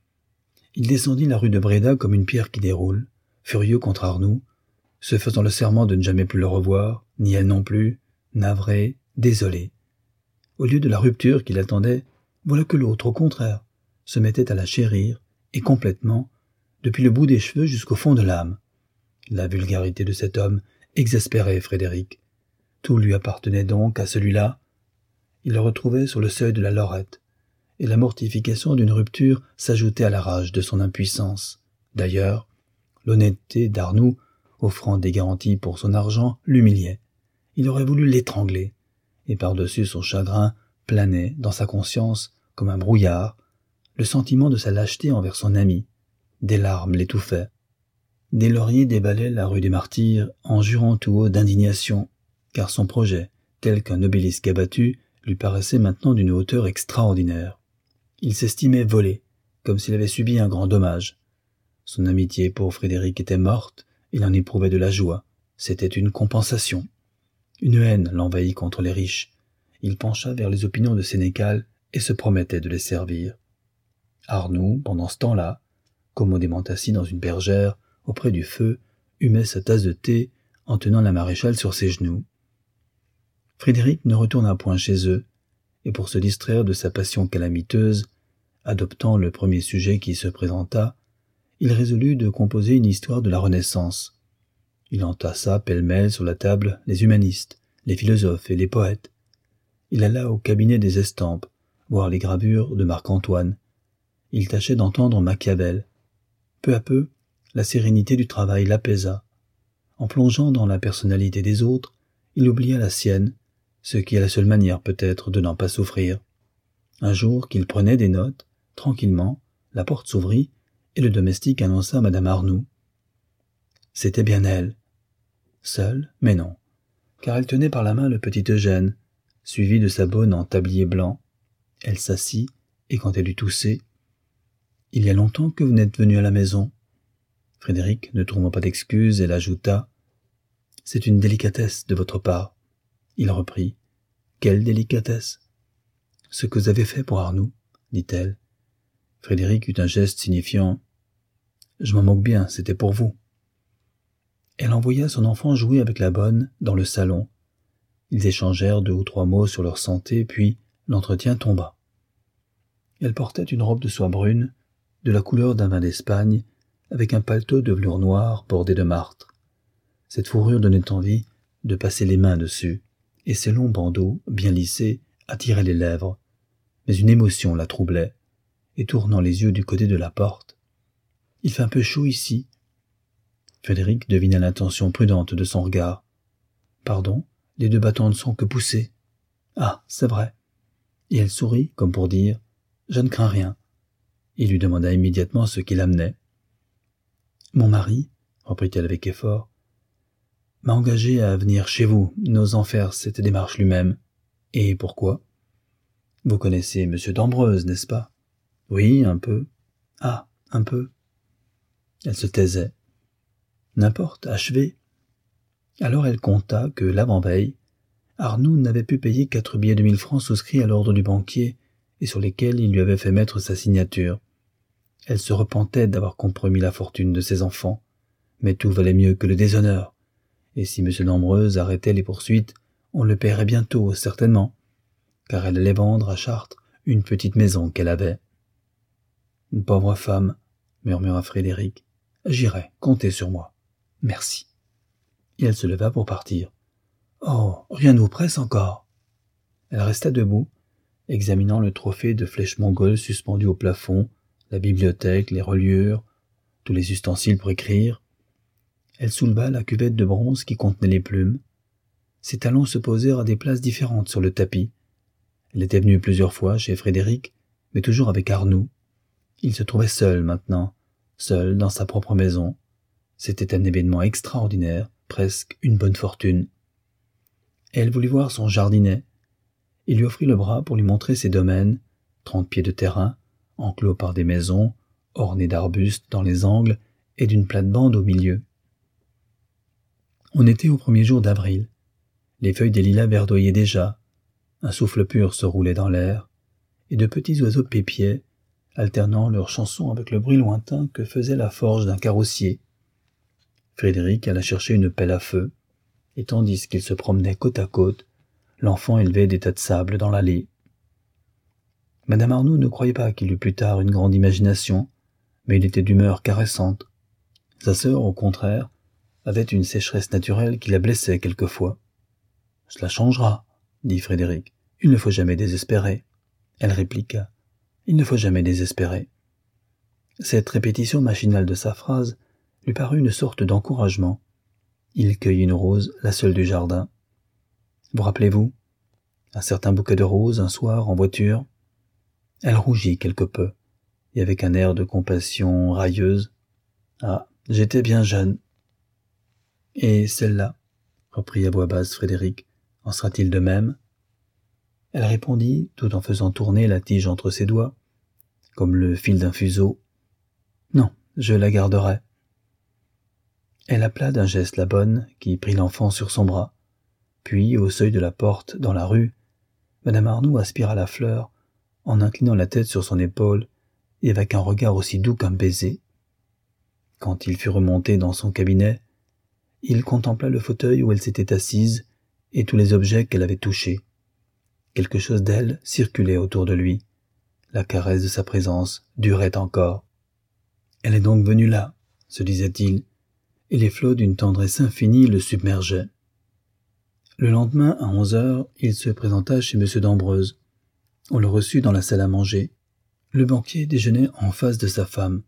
Il descendit la rue de Bréda comme une pierre qui déroule, furieux contre Arnoux, se faisant le serment de ne jamais plus le revoir, ni elle non plus, navré, désolé. Au lieu de la rupture qu'il attendait, voilà que l'autre, au contraire, se mettait à la chérir, et complètement, depuis le bout des cheveux jusqu'au fond de l'âme. La vulgarité de cet homme exaspérait Frédéric. Tout lui appartenait donc à celui-là. Il le retrouvait sur le seuil de la Lorette, et la mortification d'une rupture s'ajoutait à la rage de son impuissance. D'ailleurs, l'honnêteté d'Arnoux, offrant des garanties pour son argent, l'humiliait. Il aurait voulu l'étrangler, et par-dessus son chagrin planait dans sa conscience, comme un brouillard, le sentiment de sa lâcheté envers son ami. Des larmes l'étouffaient. Deslauriers déballait la rue des Martyrs en jurant tout haut d'indignation, car son projet, tel qu'un obélisque abattu, lui paraissait maintenant d'une hauteur extraordinaire. Il s'estimait volé, comme s'il avait subi un grand dommage. Son amitié pour Frédéric était morte, il en éprouvait de la joie. C'était une compensation. Une haine l'envahit contre les riches. Il pencha vers les opinions de Sénécal et se promettait de les servir. Arnoux, pendant ce temps-là, commodément assis dans une bergère, auprès du feu, humait sa tasse de thé en tenant la maréchale sur ses genoux. Frédéric ne retourna point chez eux, et pour se distraire de sa passion calamiteuse, adoptant le premier sujet qui se présenta, il résolut de composer une histoire de la Renaissance. Il entassa pêle-mêle sur la table les humanistes, les philosophes et les poètes. Il alla au cabinet des estampes, voir les gravures de Marc-Antoine. Il tâchait d'entendre Machiavel. Peu à peu, la sérénité du travail l'apaisa. En plongeant dans la personnalité des autres, il oublia la sienne, ce qui est la seule manière peut-être de n'en pas souffrir. Un jour qu'il prenait des notes, tranquillement, la porte s'ouvrit et le domestique annonça Madame Arnoux. C'était bien elle. Seule, mais non, car elle tenait par la main le petit Eugène, suivi de sa bonne en tablier blanc. Elle s'assit, et quand elle eut toussé, « Il y a longtemps que vous n'êtes venu à la maison ?» Frédéric, ne trouvant pas d'excuse, elle ajouta « C'est une délicatesse de votre part. » Il reprit « Quelle délicatesse ?»« Ce que vous avez fait pour Arnoux, » dit-elle. Frédéric eut un geste signifiant « Je m'en moque bien, c'était pour vous. » Elle envoya son enfant jouer avec la bonne dans le salon. Ils échangèrent 2 ou 3 mots sur leur santé, puis l'entretien tomba. Elle portait une robe de soie brune, de la couleur d'un vin d'Espagne, avec un paletot de velours noir bordé de martre. Cette fourrure donnait envie de passer les mains dessus, et ses longs bandeaux, bien lissés, attiraient les lèvres. Mais une émotion la troublait, et tournant les yeux du côté de la porte. « Il fait un peu chaud ici. » Frédéric devina l'intention prudente de son regard. « Pardon, les 2 battants ne sont que poussés. »« Ah, c'est vrai. » Et elle sourit, comme pour dire « Je ne crains rien. » Il lui demanda immédiatement ce qui l'amenait. « Mon mari, » reprit-elle avec effort, « m'a engagé à venir chez vous, n'osant faire cette démarche lui-même. Et pourquoi ? Vous connaissez M. d'Ambreuse, n'est-ce pas? Oui, un peu. Ah, un peu. Elle se taisait. N'importe, achevez. Alors elle compta que l'avant-veille, Arnould n'avait pu payer 4 billets de 1000 francs souscrits à l'ordre du banquier et sur lesquels il lui avait fait mettre sa signature. Elle se repentait d'avoir compromis la fortune de ses enfants, mais tout valait mieux que le déshonneur, et si M. d'Ambreuse arrêtait les poursuites, on le paierait bientôt, certainement, car elle allait vendre à Chartres une petite maison qu'elle avait. « Une pauvre femme, » murmura Frédéric. « J'irai, comptez sur moi. Merci. » Et elle se leva pour partir. « Oh, rien ne vous presse encore ?» Elle resta debout, examinant le trophée de flèches mongoles suspendu au plafond, la bibliothèque, les reliures, tous les ustensiles pour écrire. Elle souleva la cuvette de bronze qui contenait les plumes. Ses talons se posèrent à des places différentes sur le tapis. Elle était venue plusieurs fois chez Frédéric, mais toujours avec Arnould. Il se trouvait seul maintenant, seul dans sa propre maison. C'était un événement extraordinaire, presque une bonne fortune. Elle voulut voir son jardinet. Il lui offrit le bras pour lui montrer ses domaines, 30 pieds de terrain, enclos par des maisons, ornés d'arbustes dans les angles et d'une plate-bande au milieu. On était au premier jour d'avril. Les feuilles des lilas verdoyaient déjà, un souffle pur se roulait dans l'air, et de petits oiseaux pépiaient, alternant leurs chansons avec le bruit lointain que faisait la forge d'un carrossier. Frédéric alla chercher une pelle à feu, et tandis qu'il se promenait côte à côte, l'enfant élevait des tas de sable dans l'allée. Madame Arnould ne croyait pas qu'il eût plus tard une grande imagination, mais il était d'humeur caressante. Sa sœur, au contraire, avait une sécheresse naturelle qui la blessait quelquefois. « Cela changera, » dit Frédéric. « Il ne faut jamais désespérer. » Elle répliqua. « Il ne faut jamais désespérer. » Cette répétition machinale de sa phrase lui parut une sorte d'encouragement. Il cueillit une rose, la seule du jardin. « Vous rappelez-vous? Un certain bouquet de roses, un soir, en voiture. » Elle rougit quelque peu, et avec un air de compassion railleuse. « Ah, j'étais bien jeune. » « Et celle-là, » reprit à voix basse Frédéric, « en sera-t-il de même ?» Elle répondit, tout en faisant tourner la tige entre ses doigts, comme le fil d'un fuseau. « Non, je la garderai. » Elle appela d'un geste la bonne, qui prit l'enfant sur son bras. Puis, au seuil de la porte, dans la rue, Madame Arnould aspira la fleur, en inclinant la tête sur son épaule, et avec un regard aussi doux qu'un baiser. Quand il fut remonté dans son cabinet, il contempla le fauteuil où elle s'était assise et tous les objets qu'elle avait touchés. Quelque chose d'elle circulait autour de lui. La caresse de sa présence durait encore. « Elle est donc venue là, » se disait-il, et les flots d'une tendresse infinie le submergeaient. Le lendemain, à 11 heures, il se présenta chez M. d'Ambreuse. On le reçut dans la salle à manger. Le banquier déjeunait en face de sa femme.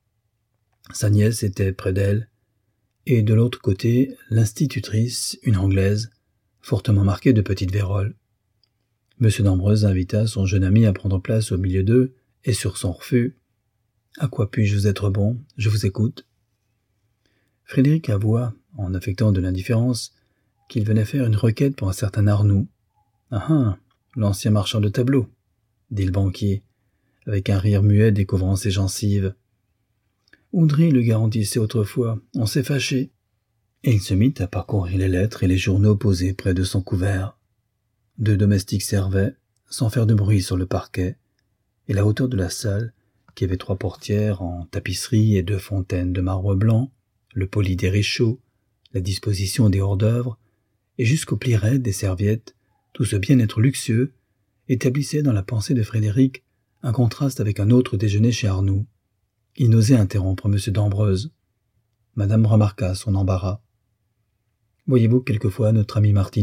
Sa nièce était près d'elle, et de l'autre côté, l'institutrice, une Anglaise, fortement marquée de petite vérole. M. d'Ambreuse invita son jeune ami à prendre place au milieu d'eux, et sur son refus, « À quoi puis-je vous être bon? Je vous écoute. » Frédéric avoua, en affectant de l'indifférence, qu'il venait faire une requête pour un certain Arnould. « Ah ah, l'ancien marchand de tableaux, » dit le banquier, avec un rire muet découvrant ses gencives. Oudry le garantissait autrefois, on s'est fâché. Et il se mit à parcourir les lettres et les journaux posés près de son couvert. 2 domestiques servaient, sans faire de bruit sur le parquet, et la hauteur de la salle, qui avait 3 portières en tapisserie et 2 fontaines de marbre blanc, le poli des réchauds, la disposition des hors-d'œuvre, et jusqu'au pli raide des serviettes, tout ce bien-être luxueux, établissait dans la pensée de Frédéric un contraste avec un autre déjeuner chez Arnould. Il n'osait interrompre M. d'Ambreuse. Madame remarqua son embarras. « Voyez-vous quelquefois notre ami Martinon ?»«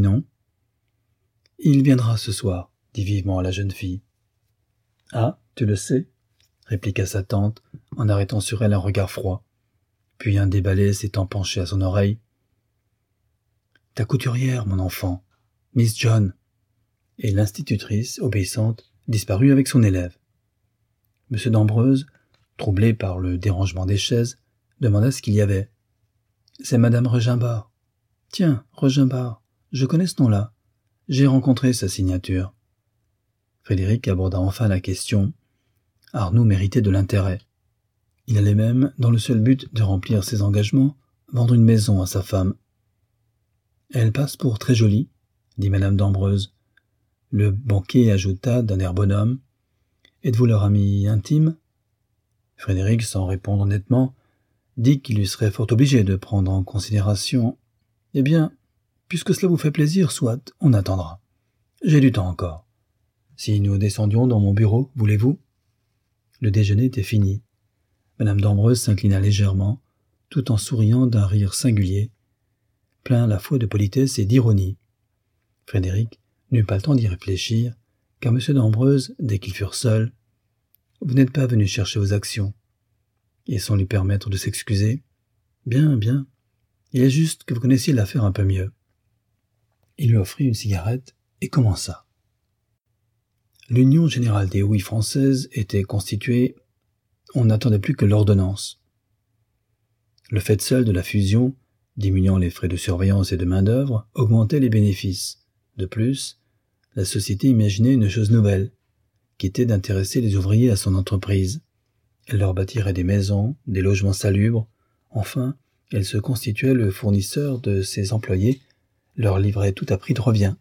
Il viendra ce soir, » dit vivement la jeune fille. « Ah, tu le sais ?» répliqua sa tante, en arrêtant sur elle un regard froid. Puis un des balais s'étant penché à son oreille. « Ta couturière, mon enfant, Miss John. » Et l'institutrice, obéissante, disparut avec son élève. M. d'Ambreuse, troublé par le dérangement des chaises, demanda ce qu'il y avait. « C'est Madame Regimbard. »« Tiens, Regimbard, je connais ce nom-là. J'ai rencontré sa signature. » Frédéric aborda enfin la question. Arnoux méritait de l'intérêt. Il allait même, dans le seul but de remplir ses engagements, vendre une maison à sa femme. « Elle passe pour très jolie, » dit madame d'Ambreuse. Le banquier ajouta d'un air bonhomme. « Êtes-vous leur ami intime ?» Frédéric, sans répondre nettement, dit qu'il lui serait fort obligé de prendre en considération. « Eh bien, puisque cela vous fait plaisir, soit, on attendra. J'ai du temps encore. Si nous descendions dans mon bureau, voulez-vous » Le déjeuner était fini. Madame d'Ambreuse s'inclina légèrement, tout en souriant d'un rire singulier, plein à la fois de politesse et d'ironie. Frédéric n'eut pas le temps d'y réfléchir, car M. d'Ambreuse, dès qu'ils furent seuls, « Vous n'êtes pas venu chercher vos actions. » Et sans lui permettre de s'excuser, « Bien, bien, il est juste que vous connaissiez l'affaire un peu mieux. » Il lui offrit une cigarette et commença. L'Union générale des houilles françaises était constituée, on n'attendait plus que l'ordonnance. Le fait seul de la fusion, diminuant les frais de surveillance et de main-d'œuvre, augmentait les bénéfices. De plus, la société imaginait une chose nouvelle, qui était d'intéresser les ouvriers à son entreprise. Elle leur bâtirait des maisons, des logements salubres, enfin, elle se constituait le fournisseur de ses employés, leur livrait tout à prix de revient.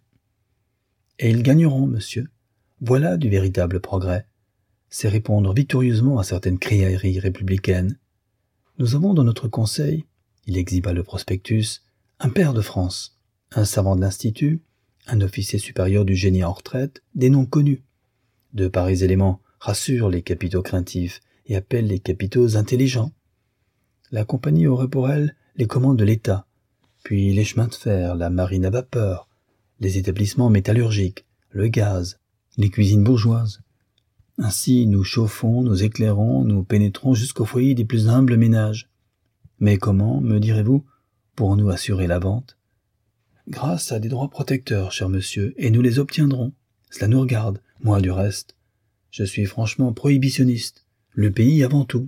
Et ils gagneront, monsieur. Voilà du véritable progrès. C'est répondre victorieusement à certaines criailleries républicaines. Nous avons dans notre conseil, il exhiba le prospectus, un pair de France, un savant de l'Institut, un officier supérieur du génie en retraite, des noms connus. De pareils éléments rassurent les capitaux craintifs et appellent les capitaux intelligents. La compagnie aurait pour elle les commandes de l'État, puis les chemins de fer, la marine à vapeur, les établissements métallurgiques, le gaz, les cuisines bourgeoises. Ainsi nous chauffons, nous éclairons, nous pénétrons jusqu'au foyer des plus humbles ménages. Mais comment, me direz-vous, pourrons-nous assurer la vente? Grâce à des droits protecteurs, cher monsieur, et nous les obtiendrons. Cela nous regarde, moi du reste. Je suis franchement prohibitionniste, le pays avant tout.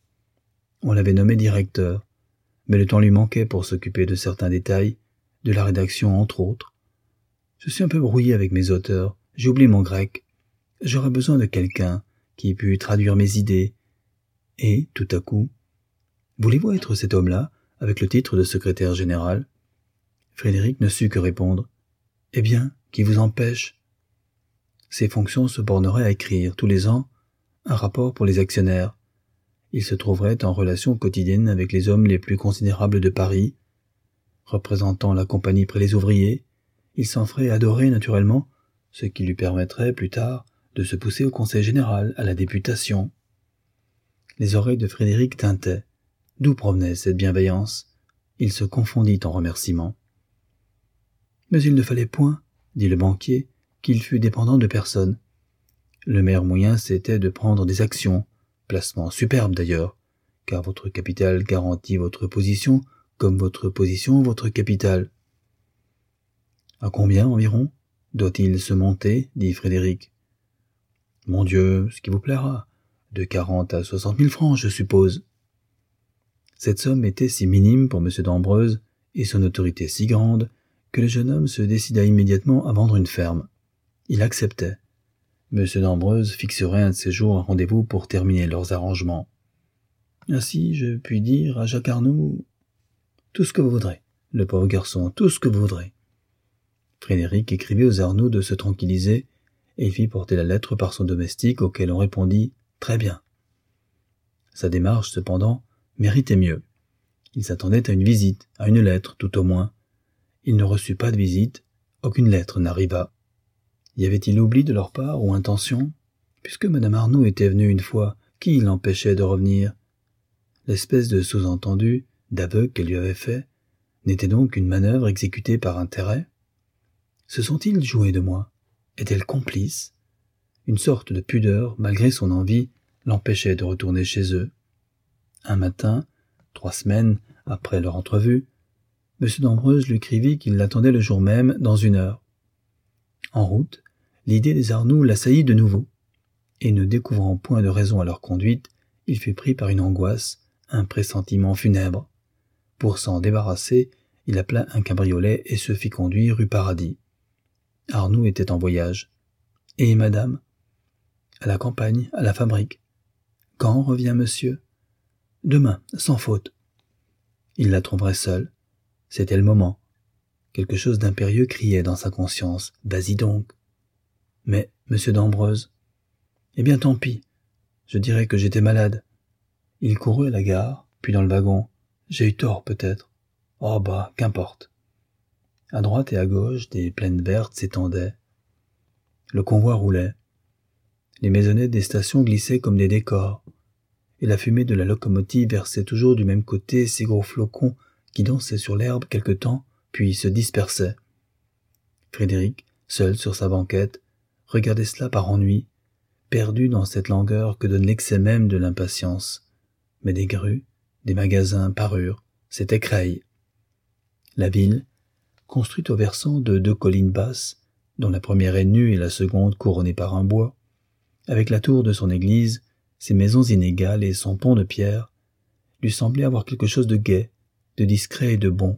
On l'avait nommé directeur, mais le temps lui manquait pour s'occuper de certains détails, de la rédaction entre autres. Je suis un peu brouillé avec mes auteurs, j'ai oublié mon grec. J'aurais besoin de quelqu'un qui pût traduire mes idées. Et, tout à coup, voulez-vous être cet homme-là, avec le titre de secrétaire général? Frédéric ne sut que répondre. Eh bien, qui vous empêche? Ses fonctions se borneraient à écrire, tous les ans, un rapport pour les actionnaires. Il se trouverait en relation quotidienne avec les hommes les plus considérables de Paris. Représentant la compagnie près les ouvriers, il s'en ferait adorer naturellement, ce qui lui permettrait, plus tard, de se pousser au conseil général, à la députation. Les oreilles de Frédéric tintaient. D'où provenait cette bienveillance? Il se confondit en remerciements. Mais il ne fallait point, dit le banquier, qu'il fût dépendant de personne. Le meilleur moyen, c'était de prendre des actions, placement superbe d'ailleurs, car votre capital garantit votre position, comme votre position votre capital. À combien environ doit-il se monter? Dit Frédéric. Mon Dieu, ce qui vous plaira. De 40 à 60 000 francs, je suppose. Cette somme était si minime pour M. d'Ambreuse, et son autorité si grande, que le jeune homme se décida immédiatement à vendre une ferme. Il acceptait. M. d'Ambreuse fixerait un de ces jours un rendez-vous pour terminer leurs arrangements. Ainsi, je puis dire à Jacques Arnoux, tout ce que vous voudrez, le pauvre garçon, tout ce que vous voudrez. Frédéric écrivit aux Arnoux de se tranquilliser et fit porter la lettre par son domestique auquel on répondit « Très bien ». Sa démarche, cependant, méritait mieux. Il s'attendait à une visite, à une lettre, tout au moins. Il ne reçut pas de visite, aucune lettre n'arriva. Y avait-il oubli de leur part ou intention? Puisque Mme Arnoux était venue une fois, qui l'empêchait de revenir? L'espèce de sous-entendu, d'aveugle qu'elle lui avait fait, n'était donc qu'une manœuvre exécutée par intérêt? Se sont-ils joués de moi? Est-elle complice? Une sorte de pudeur, malgré son envie, l'empêchait de retourner chez eux. Un matin, 3 semaines après leur entrevue, M. d'Ambreuse lui écrivit qu'il l'attendait le jour même, dans 1 heure. En route, l'idée des Arnoux l'assaillit de nouveau, et ne découvrant point de raison à leur conduite, il fut pris par une angoisse, un pressentiment funèbre. Pour s'en débarrasser, il appela un cabriolet et se fit conduire rue Paradis. Arnoux était en voyage. Et madame? À la campagne, à la fabrique. Quand revient monsieur? Demain, sans faute. Il la trouverait seule. C'était le moment. Quelque chose d'impérieux criait dans sa conscience. Vas-y donc. Mais, monsieur d'Ambreuse? Eh bien, tant pis. Je dirais que j'étais malade. Il courut à la gare, puis dans le wagon. J'ai eu tort, peut-être. Oh bah, qu'importe. À droite et à gauche, des plaines vertes s'étendaient. Le convoi roulait. Les maisonnettes des stations glissaient comme des décors, et la fumée de la locomotive versait toujours du même côté ces gros flocons qui dansaient sur l'herbe quelque temps, puis se dispersaient. Frédéric, seul sur sa banquette, regardait cela par ennui, perdu dans cette langueur que donne l'excès même de l'impatience. Mais des grues, des magasins parurent, c'était Creil. La ville, construite au versant de deux collines basses, dont la première est nue et la seconde couronnée par un bois, avec la tour de son église, ses maisons inégales et son pont de pierre, lui semblait avoir quelque chose de gai, de discret et de bon.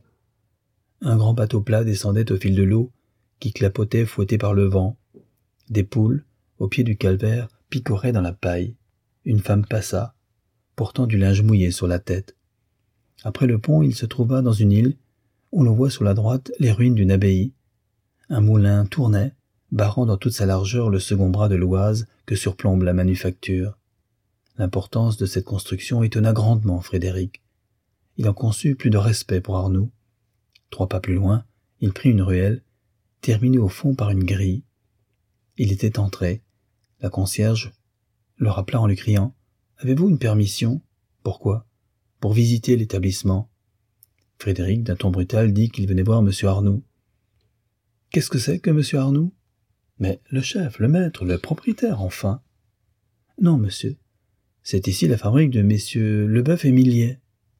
Un grand bateau plat descendait au fil de l'eau, qui clapotait fouetté par le vent. Des poules, au pied du calvaire, picoraient dans la paille. Une femme passa, portant du linge mouillé sur la tête. Après le pont, il se trouva dans une île, où l'on voit sur la droite les ruines d'une abbaye. Un moulin tournait, barrant dans toute sa largeur le second bras de l'Oise que surplombe la manufacture. L'importance de cette construction étonna grandement Frédéric. Il en conçut plus de respect pour Arnoux. 3 pas plus loin, il prit une ruelle, terminée au fond par une grille. Il était entré. La concierge le rappela en lui criant « Avez-vous une permission ?»« Pourquoi ?»« Pour visiter l'établissement. » Frédéric, d'un ton brutal, dit qu'il venait voir M. Arnoux. « Qu'est-ce que c'est que M. Arnoux ?»« Mais le chef, le maître, le propriétaire, enfin. »« Non, monsieur. C'est ici la fabrique de messieurs Leboeuf et Millet. »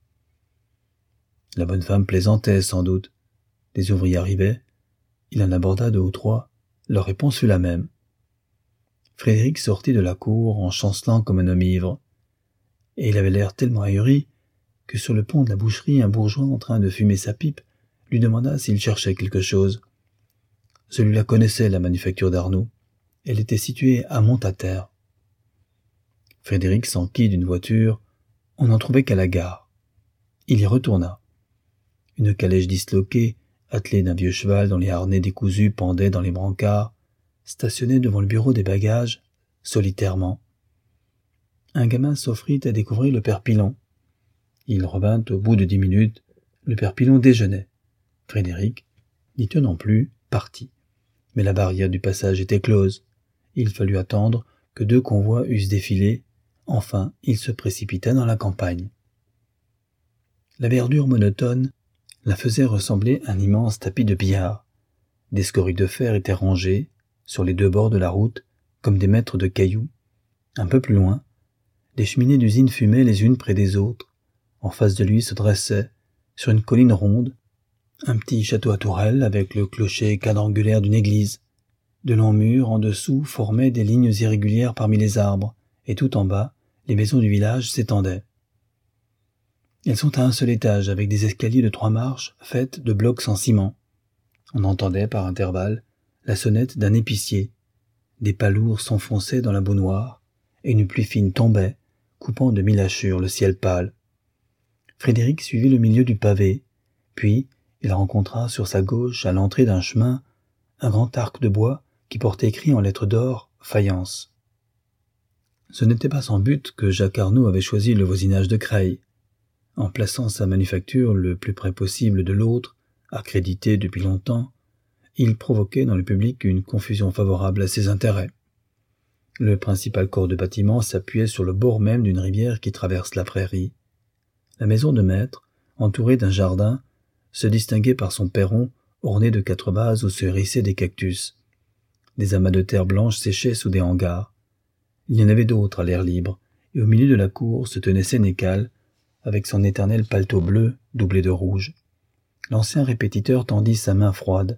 La bonne femme plaisantait, sans doute. Des ouvriers arrivaient. Il en aborda 2 ou 3. Leur réponse fut la même. Frédéric sortit de la cour en chancelant comme un homme ivre. Et il avait l'air tellement ahuri que sur le pont de la boucherie, un bourgeois en train de fumer sa pipe lui demanda s'il cherchait quelque chose. Celui-là connaissait la manufacture d'Arnoux. Elle était située à Montataire. Frédéric s'enquit d'une voiture. On n'en trouvait qu'à la gare. Il y retourna. Une calèche disloquée, attelée d'un vieux cheval dont les harnais décousus pendaient dans les brancards, stationnait devant le bureau des bagages, solitairement. Un gamin s'offrit à découvrir le père Pilon. Il revint au bout de 10 minutes. Le père Pilon déjeunait. Frédéric, n'y tenant plus, partit. Mais la barrière du passage était close. Il fallut attendre que 2 convois eussent défilé. Enfin, il se précipita dans la campagne. La verdure monotone la faisait ressembler à un immense tapis de billard. Des scories de fer étaient rangées, sur les 2 bords de la route, comme des mètres de cailloux. Un peu plus loin, des cheminées d'usine fumaient les unes près des autres. En face de lui se dressait, sur une colline ronde, un petit château à tourelles avec le clocher quadrangulaire d'une église. De longs murs en dessous formaient des lignes irrégulières parmi les arbres, et tout en bas, les maisons du village s'étendaient. Elles sont à un seul étage, avec des escaliers de 3 marches, faites de blocs en ciment. On entendait, par intervalles, la sonnette d'un épicier. Des pas lourds s'enfonçaient dans la boue noire, et une pluie fine tombait, coupant de 1000 hachures le ciel pâle. Frédéric suivit le milieu du pavé, puis il rencontra sur sa gauche, à l'entrée d'un chemin, un grand arc de bois qui portait écrit en lettres d'or « Faïence ». Ce n'était pas sans but que Jacques Arnoux avait choisi le voisinage de Creil. En plaçant sa manufacture le plus près possible de l'autre, accréditée depuis longtemps, il provoquait dans le public une confusion favorable à ses intérêts. Le principal corps de bâtiment s'appuyait sur le bord même d'une rivière qui traverse la prairie. La maison de maître, entourée d'un jardin, se distinguait par son perron orné de 4 vases où se hérissaient des cactus. Des amas de terre blanche séchaient sous des hangars. Il y en avait d'autres à l'air libre, et au milieu de la cour se tenait Sénécal, avec son éternel paletot bleu doublé de rouge. L'ancien répétiteur tendit sa main froide.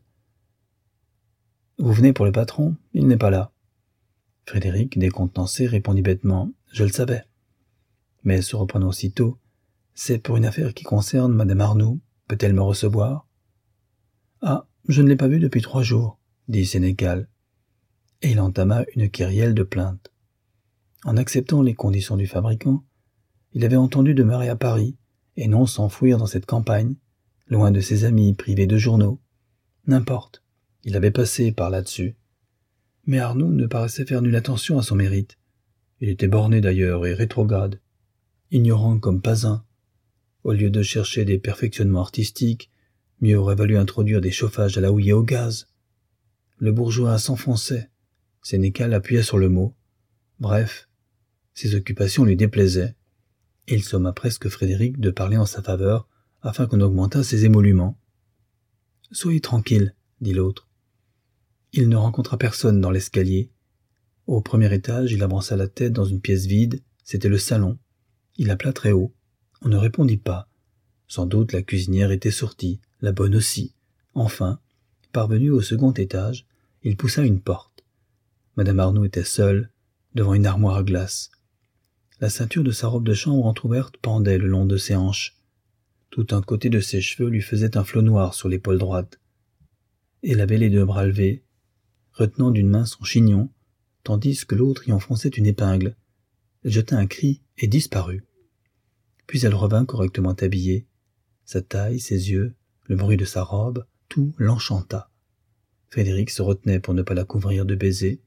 « Vous venez pour le patron? Il n'est pas là. » Frédéric, décontenancé, répondit bêtement « Je le savais. » Mais se reprenant aussitôt, « C'est pour une affaire qui concerne madame Arnoux. Peut-elle me recevoir ?»« Ah, je ne l'ai pas vue depuis 3 jours, dit Sénécal. et il entama une kyrielle de plaintes. En acceptant les conditions du fabricant, il avait entendu demeurer à Paris, et non s'enfouir dans cette campagne, loin de ses amis, privé de journaux. N'importe, il avait passé par là-dessus. Mais Arnould ne paraissait faire nulle attention à son mérite. Il était borné d'ailleurs et rétrograde, ignorant comme pas un. Au lieu de chercher des perfectionnements artistiques, mieux aurait valu introduire des chauffages à la houille et au gaz. Le bourgeois s'enfonçait. Sénécal appuyait sur le mot. Bref, ses occupations lui déplaisaient. Et il somma presque Frédéric de parler en sa faveur afin qu'on augmentât ses émoluments. « Soyez tranquille, » dit l'autre. Il ne rencontra personne dans l'escalier. Au premier étage, il avança la tête dans une pièce vide, c'était le salon. Il appela très haut. On ne répondit pas. Sans doute la cuisinière était sortie, la bonne aussi. Enfin, parvenu au second étage, il poussa une porte. Madame Arnould était seule, devant une armoire à glace. La ceinture de sa robe de chambre entr'ouverte pendait le long de ses hanches. Tout un côté de ses cheveux lui faisait un flot noir sur l'épaule droite. Elle avait les 2 bras levés, retenant d'une main son chignon, tandis que l'autre y enfonçait une épingle. Elle jeta un cri et disparut. Puis elle revint correctement habillée. Sa taille, ses yeux, le bruit de sa robe, tout l'enchanta. Frédéric se retenait pour ne pas la couvrir de baisers.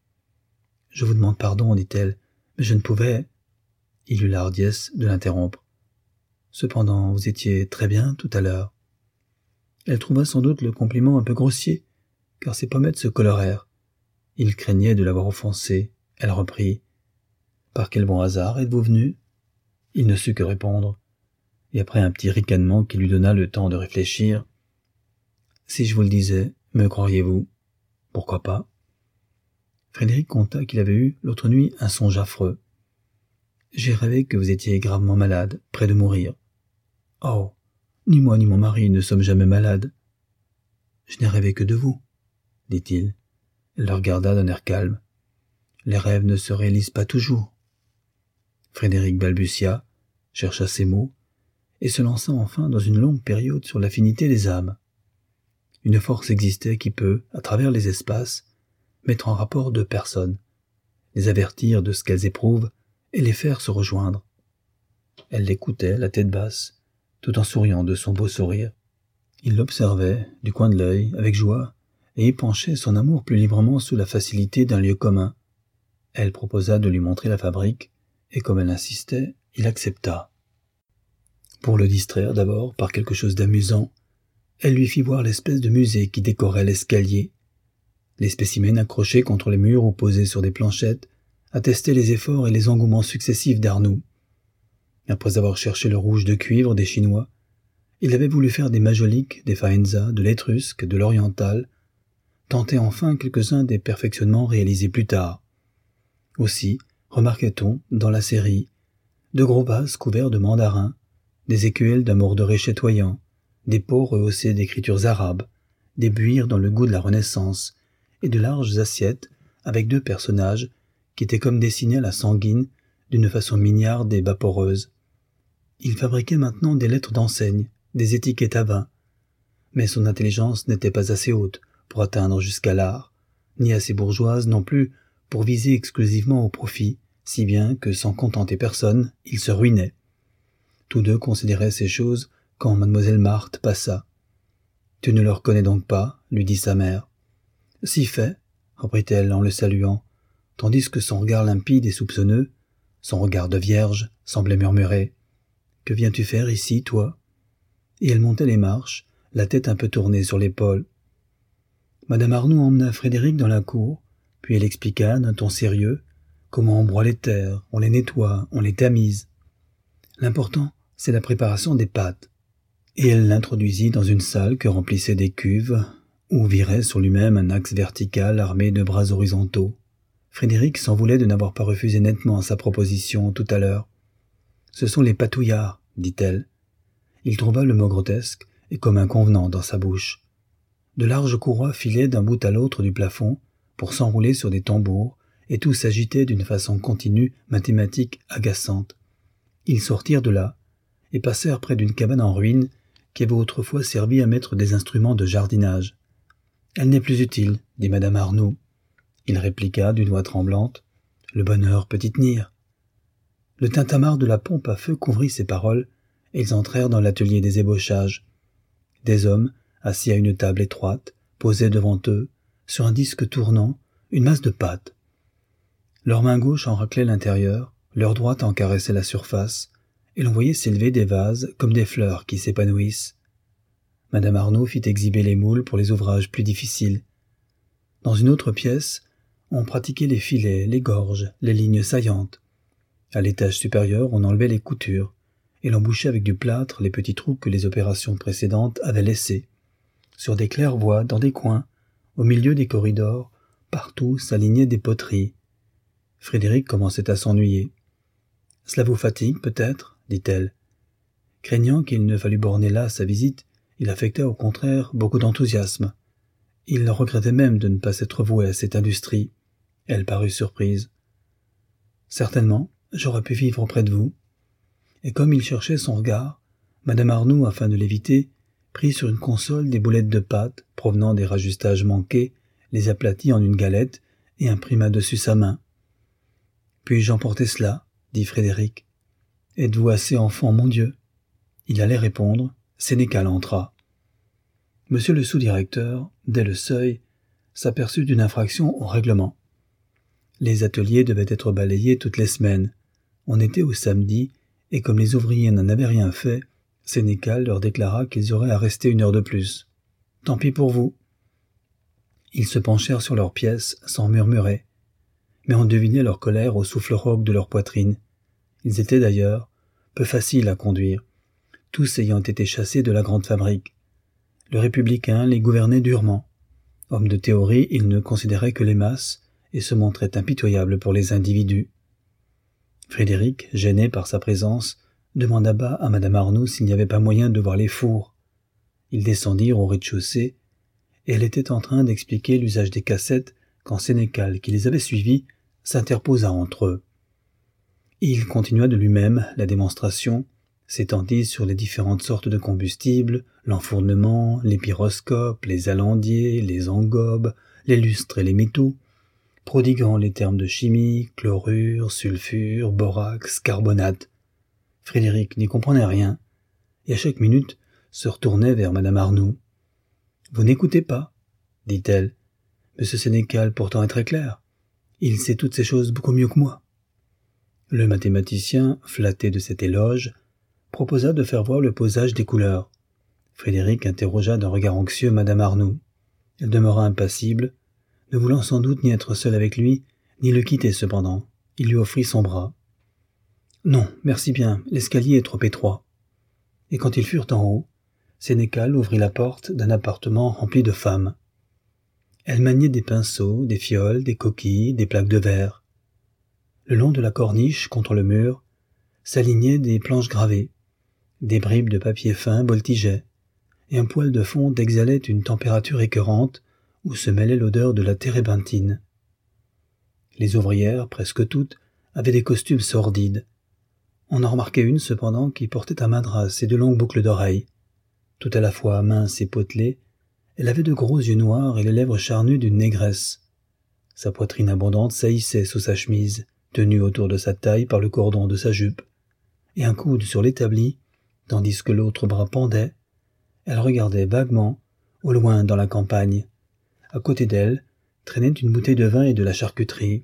« Je vous demande pardon, dit-elle, mais je ne pouvais... » Il eut la hardiesse de l'interrompre. « Cependant, vous étiez très bien tout à l'heure. » Elle trouva sans doute le compliment un peu grossier, car ses pommettes se colorèrent. Il craignait de l'avoir offensé. Elle reprit. « Par quel bon hasard êtes-vous venu ?» Il ne sut que répondre, et après un petit ricanement qui lui donna le temps de réfléchir. « Si je vous le disais, me croiriez-vous ? Pourquoi pas ?» Frédéric conta qu'il avait eu, l'autre nuit, un songe affreux. « J'ai rêvé que vous étiez gravement malade, près de mourir. »« Oh, ni moi ni mon mari ne sommes jamais malades. »« Je n'ai rêvé que de vous, » dit-il. Elle le regarda d'un air calme. « Les rêves ne se réalisent pas toujours. » Frédéric balbutia, chercha ses mots, et se lança enfin dans une longue période sur l'affinité des âmes. Une force existait qui peut, à travers les espaces, mettre en rapport 2 personnes, les avertir de ce qu'elles éprouvent et les faire se rejoindre. Elle l'écoutait, la tête basse, tout en souriant de son beau sourire. Il l'observait, du coin de l'œil, avec joie, et épanchait son amour plus librement sous la facilité d'un lieu commun. Elle proposa de lui montrer la fabrique, et comme elle insistait, il accepta. Pour le distraire d'abord par quelque chose d'amusant, elle lui fit voir l'espèce de musée qui décorait l'escalier. Les spécimens accrochés contre les murs ou posés sur des planchettes attestaient les efforts et les engouements successifs d'Arnould. Après avoir cherché le rouge de cuivre des Chinois, il avait voulu faire des majoliques, des Faenza, de l'étrusque, de l'oriental, tenter enfin quelques-uns des perfectionnements réalisés plus tard. Aussi, remarquait-on, dans la série, de gros vases couverts de mandarins, des écuelles d'un borderais chatoyant, des pots rehaussés d'écritures arabes, des buires dans le goût de la Renaissance, et de larges assiettes avec 2 personnages qui étaient comme dessinés à la sanguine d'une façon mignarde et vaporeuse. Il fabriquait maintenant des lettres d'enseigne, des étiquettes à vin, mais son intelligence n'était pas assez haute pour atteindre jusqu'à l'art, ni assez bourgeoise non plus pour viser exclusivement au profit, si bien que sans contenter personne, il se ruinait. Tous 2 considéraient ces choses quand mademoiselle Marthe passa. « Tu ne le reconnais donc pas ?» lui dit sa mère. « Si fait, » reprit-elle en le saluant, tandis que son regard limpide et soupçonneux, son regard de vierge, semblait murmurer « Que viens-tu faire ici, toi ?» Et elle montait les marches, la tête un peu tournée sur l'épaule. Madame Arnould emmena Frédéric dans la cour, puis elle expliqua d'un ton sérieux comment on broie les terres, on les nettoie, on les tamise. L'important, c'est la préparation des pâtes. Et elle l'introduisit dans une salle que remplissaient des cuves, où virait sur lui-même un axe vertical armé de bras horizontaux. Frédéric s'en voulait de n'avoir pas refusé nettement sa proposition tout à l'heure. « Ce sont les patouillards, » dit-elle. Il trouva le mot grotesque et comme inconvenant dans sa bouche. De larges courroies filaient d'un bout à l'autre du plafond pour s'enrouler sur des tambours, et tout s'agitait d'une façon continue, mathématique, agaçante. Ils sortirent de là et passèrent près d'une cabane en ruine qui avait autrefois servi à mettre des instruments de jardinage. « Elle n'est plus utile, » dit madame Arnould. Il répliqua d'une voix tremblante. « Le bonheur peut y tenir. » Le tintamarre de la pompe à feu couvrit ces paroles, et ils entrèrent dans l'atelier des ébauchages. Des hommes, assis à une table étroite, posaient devant eux, sur un disque tournant, une masse de pâte. Leur main gauche en raclait l'intérieur, leur droite en caressait la surface, et l'on voyait s'élever des vases comme des fleurs qui s'épanouissent. Madame Arnauld fit exhiber les moules pour les ouvrages plus difficiles. Dans une autre pièce, on pratiquait les filets, les gorges, les lignes saillantes. À l'étage supérieur, on enlevait les coutures, et l'on bouchait avec du plâtre les petits trous que les opérations précédentes avaient laissés. Sur des claires-voies, dans des coins, au milieu des corridors, partout s'alignaient des poteries. Frédéric commençait à s'ennuyer. « Cela vous fatigue, peut-être » dit-elle. Craignant qu'il ne fallût borner là sa visite, il affecta au contraire beaucoup d'enthousiasme. Il regrettait même de ne pas s'être voué à cette industrie. Elle parut surprise. « Certainement, j'aurais pu vivre auprès de vous. » Et comme il cherchait son regard, Madame Arnould, afin de l'éviter, prit sur une console des boulettes de pâte provenant des rajustages manqués, les aplatit en une galette et imprima dessus sa main. « Puis-je emporter cela ?» dit Frédéric. « Êtes-vous assez enfant, mon Dieu ?» Il allait répondre. Sénécal entra. Monsieur le sous-directeur, dès le seuil, s'aperçut d'une infraction au règlement. Les ateliers devaient être balayés toutes les semaines. On était au samedi, et comme les ouvriers n'en avaient rien fait, Sénécal leur déclara qu'ils auraient à rester 1 heure de plus. « Tant pis pour vous. » Ils se penchèrent sur leurs pièces sans murmurer, mais on devinait leur colère au souffle rauque de leur poitrine. Ils étaient d'ailleurs peu faciles à conduire, tous ayant été chassés de la grande fabrique. Le républicain les gouvernait durement. Homme de théorie, il ne considérait que les masses et se montrait impitoyable pour les individus. Frédéric, gêné par sa présence, demanda bas à Madame Arnould s'il n'y avait pas moyen de voir les fours. Ils descendirent au rez-de-chaussée, et elle était en train d'expliquer l'usage des cassettes quand Sénécal, qui les avait suivis, s'interposa entre eux. Il continua de lui-même la démonstration, s'étendit sur les différentes sortes de combustibles, l'enfournement, les pyroscopes, les alandiers, les engobes, les lustres et les métaux, prodiguant les termes de chimie, chlorure, sulfure, borax, carbonate. Frédéric n'y comprenait rien, et à chaque minute se retournait vers Madame Arnould. « Vous n'écoutez pas » dit-elle. « Monsieur Sénécal pourtant est très clair. Il sait toutes ces choses beaucoup mieux que moi. » Le mathématicien, flatté de cet éloge, proposa de faire voir le posage des couleurs. Frédéric interrogea d'un regard anxieux Madame Arnould. Elle demeura impassible, ne voulant sans doute ni être seule avec lui, ni le quitter cependant. Il lui offrit son bras. « Non, merci bien, l'escalier est trop étroit. » Et quand ils furent en haut, Sénécal ouvrit la porte d'un appartement rempli de femmes. Elles maniaient des pinceaux, des fioles, des coquilles, des plaques de verre. Le long de la corniche, contre le mur, s'alignaient des planches gravées. Des bribes de papier fin voltigeaient, et un poêle de fonte exhalait une température écœurante où se mêlait l'odeur de la térébenthine. Les ouvrières, presque toutes, avaient des costumes sordides. On en remarquait une, cependant, qui portait un madras et de longues boucles d'oreilles. Tout à la fois mince et potelée, elle avait de gros yeux noirs et les lèvres charnues d'une négresse. Sa poitrine abondante saillissait sous sa chemise, tenue autour de sa taille par le cordon de sa jupe, et un coude sur l'établi, tandis que l'autre bras pendait, elle regardait vaguement, au loin dans la campagne. À côté d'elle, traînait une bouteille de vin et de la charcuterie.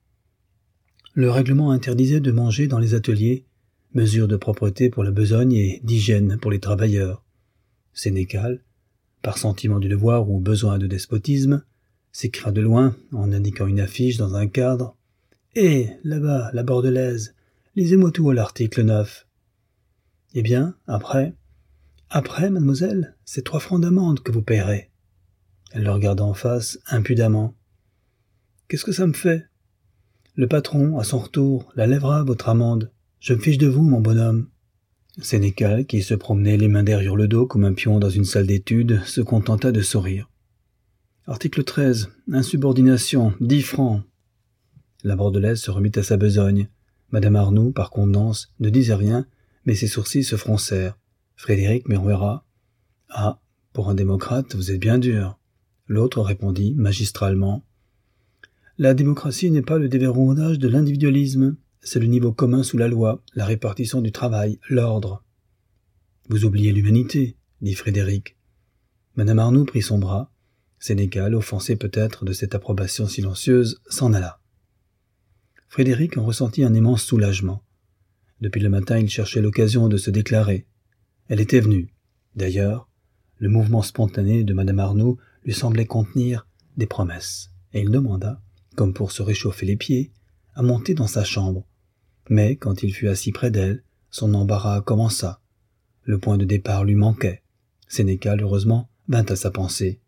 Le règlement interdisait de manger dans les ateliers, mesure de propreté pour la besogne et d'hygiène pour les travailleurs. Sénécal, par sentiment du devoir ou besoin de despotisme, s'écria de loin, en indiquant une affiche dans un cadre. « Hé, là-bas, la Bordelaise, lisez-moi tout à l'article 9. » « Eh bien, après, mademoiselle, c'est 3 francs d'amende que vous payerez. » Elle le regarda en face, impudemment. « Qu'est-ce que ça me fait ? Le patron, à son retour, la lèvera, votre amende. Je me fiche de vous, mon bonhomme. » Sénécal, qui se promenait les mains derrière le dos comme un pion dans une salle d'études, se contenta de sourire. « Article 13. Insubordination, 10 francs. » La Bordelaise se remit à sa besogne. Madame Arnould, par contenance, ne disait rien, mais ses sourcils se froncèrent. Frédéric murmura « Ah, pour un démocrate, vous êtes bien dur. » L'autre répondit magistralement « La démocratie n'est pas le déverrouillage de l'individualisme, c'est le niveau commun sous la loi, la répartition du travail, l'ordre. Vous oubliez l'humanité, dit Frédéric. Madame Arnould prit son bras. Sénécal, offensé peut-être de cette approbation silencieuse, s'en alla. Frédéric en ressentit un immense soulagement. Depuis le matin, il cherchait l'occasion de se déclarer. Elle était venue. D'ailleurs, le mouvement spontané de Madame Arnould lui semblait contenir des promesses, et il demanda, comme pour se réchauffer les pieds, à monter dans sa chambre. Mais quand il fut assis près d'elle, son embarras commença. Le point de départ lui manquait. Sénécal, heureusement, vint à sa pensée.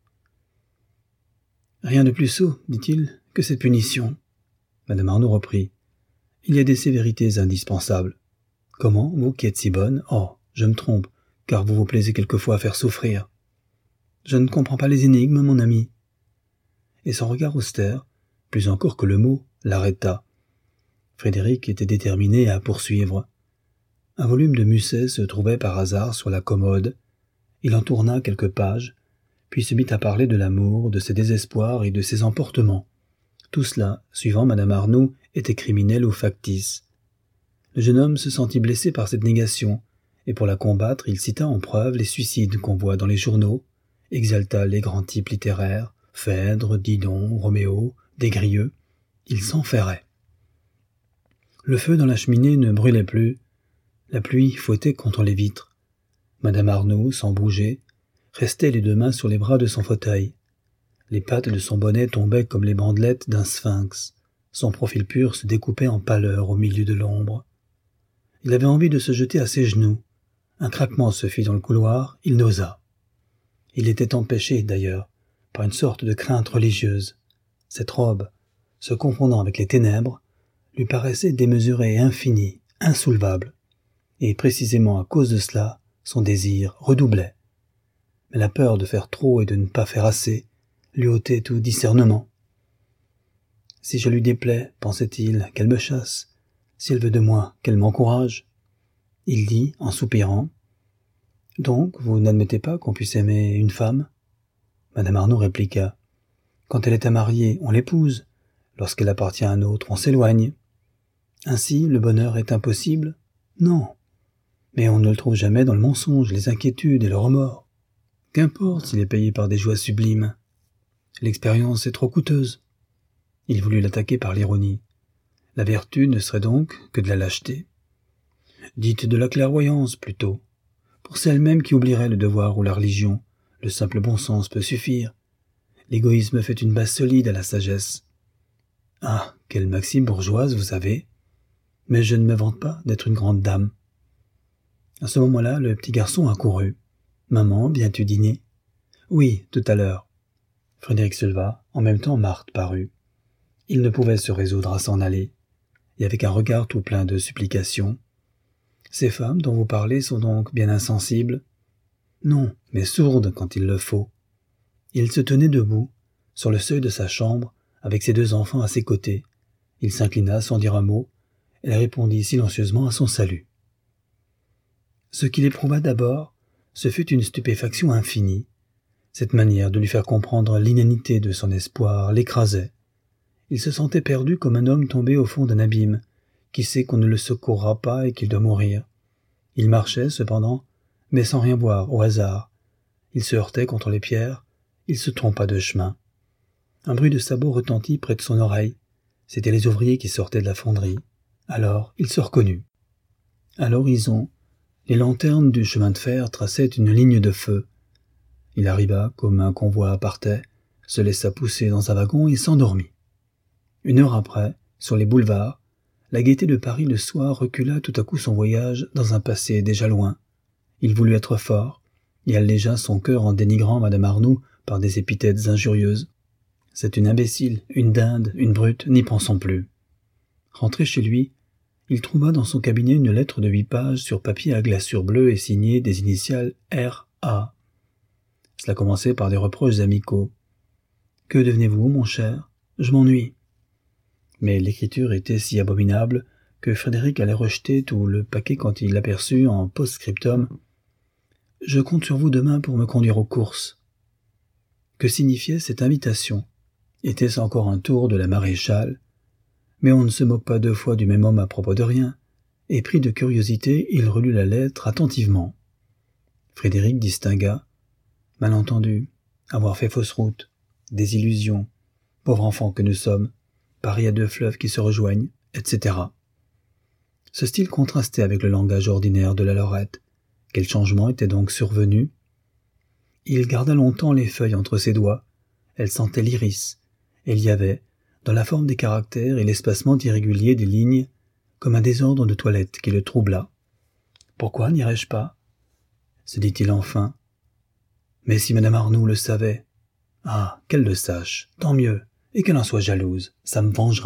« Rien de plus sot, dit-il, que cette punition. » Madame Arnould reprit. « Il y a des sévérités indispensables. Comment, vous qui êtes si bonne, oh, je me trompe, car vous vous plaisez quelquefois à faire souffrir. Je ne comprends pas les énigmes, mon ami. » Et son regard austère, plus encore que le mot, l'arrêta. Frédéric était déterminé à poursuivre. Un volume de Musset se trouvait par hasard sur la commode. Il en tourna quelques pages, puis se mit à parler de l'amour, de ses désespoirs et de ses emportements. Tout cela, suivant Madame Arnould, était criminel ou factice. Le jeune homme se sentit blessé par cette négation, et pour la combattre, il cita en preuve les suicides qu'on voit dans les journaux, exalta les grands types littéraires, Phèdre, Didon, Roméo, Desgrieux. Il s'enferrait. Le feu dans la cheminée ne brûlait plus. La pluie fouettait contre les vitres. Madame Arnould, sans bouger, restait les deux mains sur les bras de son fauteuil. Les pattes de son bonnet tombaient comme les bandelettes d'un sphinx. Son profil pur se découpait en pâleur au milieu de l'ombre. Il avait envie de se jeter à ses genoux. Un craquement se fit dans le couloir, il n'osa. Il était empêché, d'ailleurs, par une sorte de crainte religieuse. Cette robe, se confondant avec les ténèbres, lui paraissait démesurée et infinie, insoulevable. Et précisément à cause de cela, son désir redoublait. Mais la peur de faire trop et de ne pas faire assez lui ôtait tout discernement. « Si je lui déplais, pensait-il, qu'elle me chasse. Si elle veut de moi, qu'elle m'encourage. » Il dit, en soupirant, « Donc, vous n'admettez pas qu'on puisse aimer une femme ?» Madame Arnould répliqua, « Quand elle est à marier, on l'épouse. Lorsqu'elle appartient à un autre, on s'éloigne. Ainsi, le bonheur est impossible? Non. Mais on ne le trouve jamais dans le mensonge, les inquiétudes et le remords. Qu'importe s'il est payé par des joies sublimes. L'expérience est trop coûteuse. » Il voulut l'attaquer par l'ironie. La vertu ne serait donc que de la lâcheté. Dites de la clairvoyance, plutôt. Pour celles même qui oublieraient le devoir ou la religion, le simple bon sens peut suffire. L'égoïsme fait une base solide à la sagesse. Ah, quelle maxime bourgeoise vous avez. Mais je ne me vante pas d'être une grande dame. À ce moment-là, le petit garçon accourut. « Maman, viens-tu dîner ?»« Oui, tout à l'heure. » Frédéric se leva, en même temps Marthe parut. Il ne pouvait se résoudre à s'en aller, et avec un regard tout plein de supplications. « Ces femmes dont vous parlez sont donc bien insensibles ?»« Non, mais sourdes quand il le faut. » Il se tenait debout, sur le seuil de sa chambre, avec ses deux enfants à ses côtés. Il s'inclina sans dire un mot. Elle répondit silencieusement à son salut. Ce qu'il éprouva d'abord, ce fut une stupéfaction infinie. Cette manière de lui faire comprendre l'inanité de son espoir l'écrasait. Il se sentait perdu comme un homme tombé au fond d'un abîme, qui sait qu'on ne le secourra pas et qu'il doit mourir. Il marchait, cependant, mais sans rien voir, au hasard. Il se heurtait contre les pierres, il se trompa de chemin. Un bruit de sabots retentit près de son oreille. C'étaient les ouvriers qui sortaient de la fonderie. Alors, il se reconnut. À l'horizon, les lanternes du chemin de fer traçaient une ligne de feu. Il arriva comme un convoi partait, se laissa pousser dans un wagon et s'endormit. Une heure après, sur les boulevards, la gaieté de Paris le soir recula tout à coup son voyage dans un passé déjà loin. Il voulut être fort, et allégea son cœur en dénigrant Madame Arnould par des épithètes injurieuses. C'est une imbécile, une dinde, une brute, n'y pensons plus. Rentré chez lui, il trouva dans son cabinet une lettre de 8 pages sur papier à glaçure bleue et signée des initiales R.A. Cela commençait par des reproches amicaux. « Que devenez-vous, mon cher ? Je m'ennuie. » Mais l'écriture était si abominable que Frédéric allait rejeter tout le paquet quand il aperçut en post-scriptum « Je compte sur vous demain pour me conduire aux courses. » Que signifiait cette invitation? Était-ce encore un tour de la maréchale? Mais on ne se moque pas deux fois du même homme à propos de rien, et pris de curiosité, il relut la lettre attentivement. Frédéric distingua « Malentendu, avoir fait fausse route, désillusion, pauvre enfant que nous sommes, Paris à deux fleuves qui se rejoignent, etc. » Ce style contrastait avec le langage ordinaire de la Lorette. Quel changement était donc survenu? Il garda longtemps les feuilles entre ses doigts. Elle sentait l'iris. Et il y avait, dans la forme des caractères et l'espacement irrégulier des lignes, comme un désordre de toilette qui le troubla. « Pourquoi n'irais-je pas ?» se dit-il enfin. « Mais si Madame Arnould le savait !»« Ah, qu'elle le sache, tant mieux, et qu'elle en soit jalouse, ça me vengera. »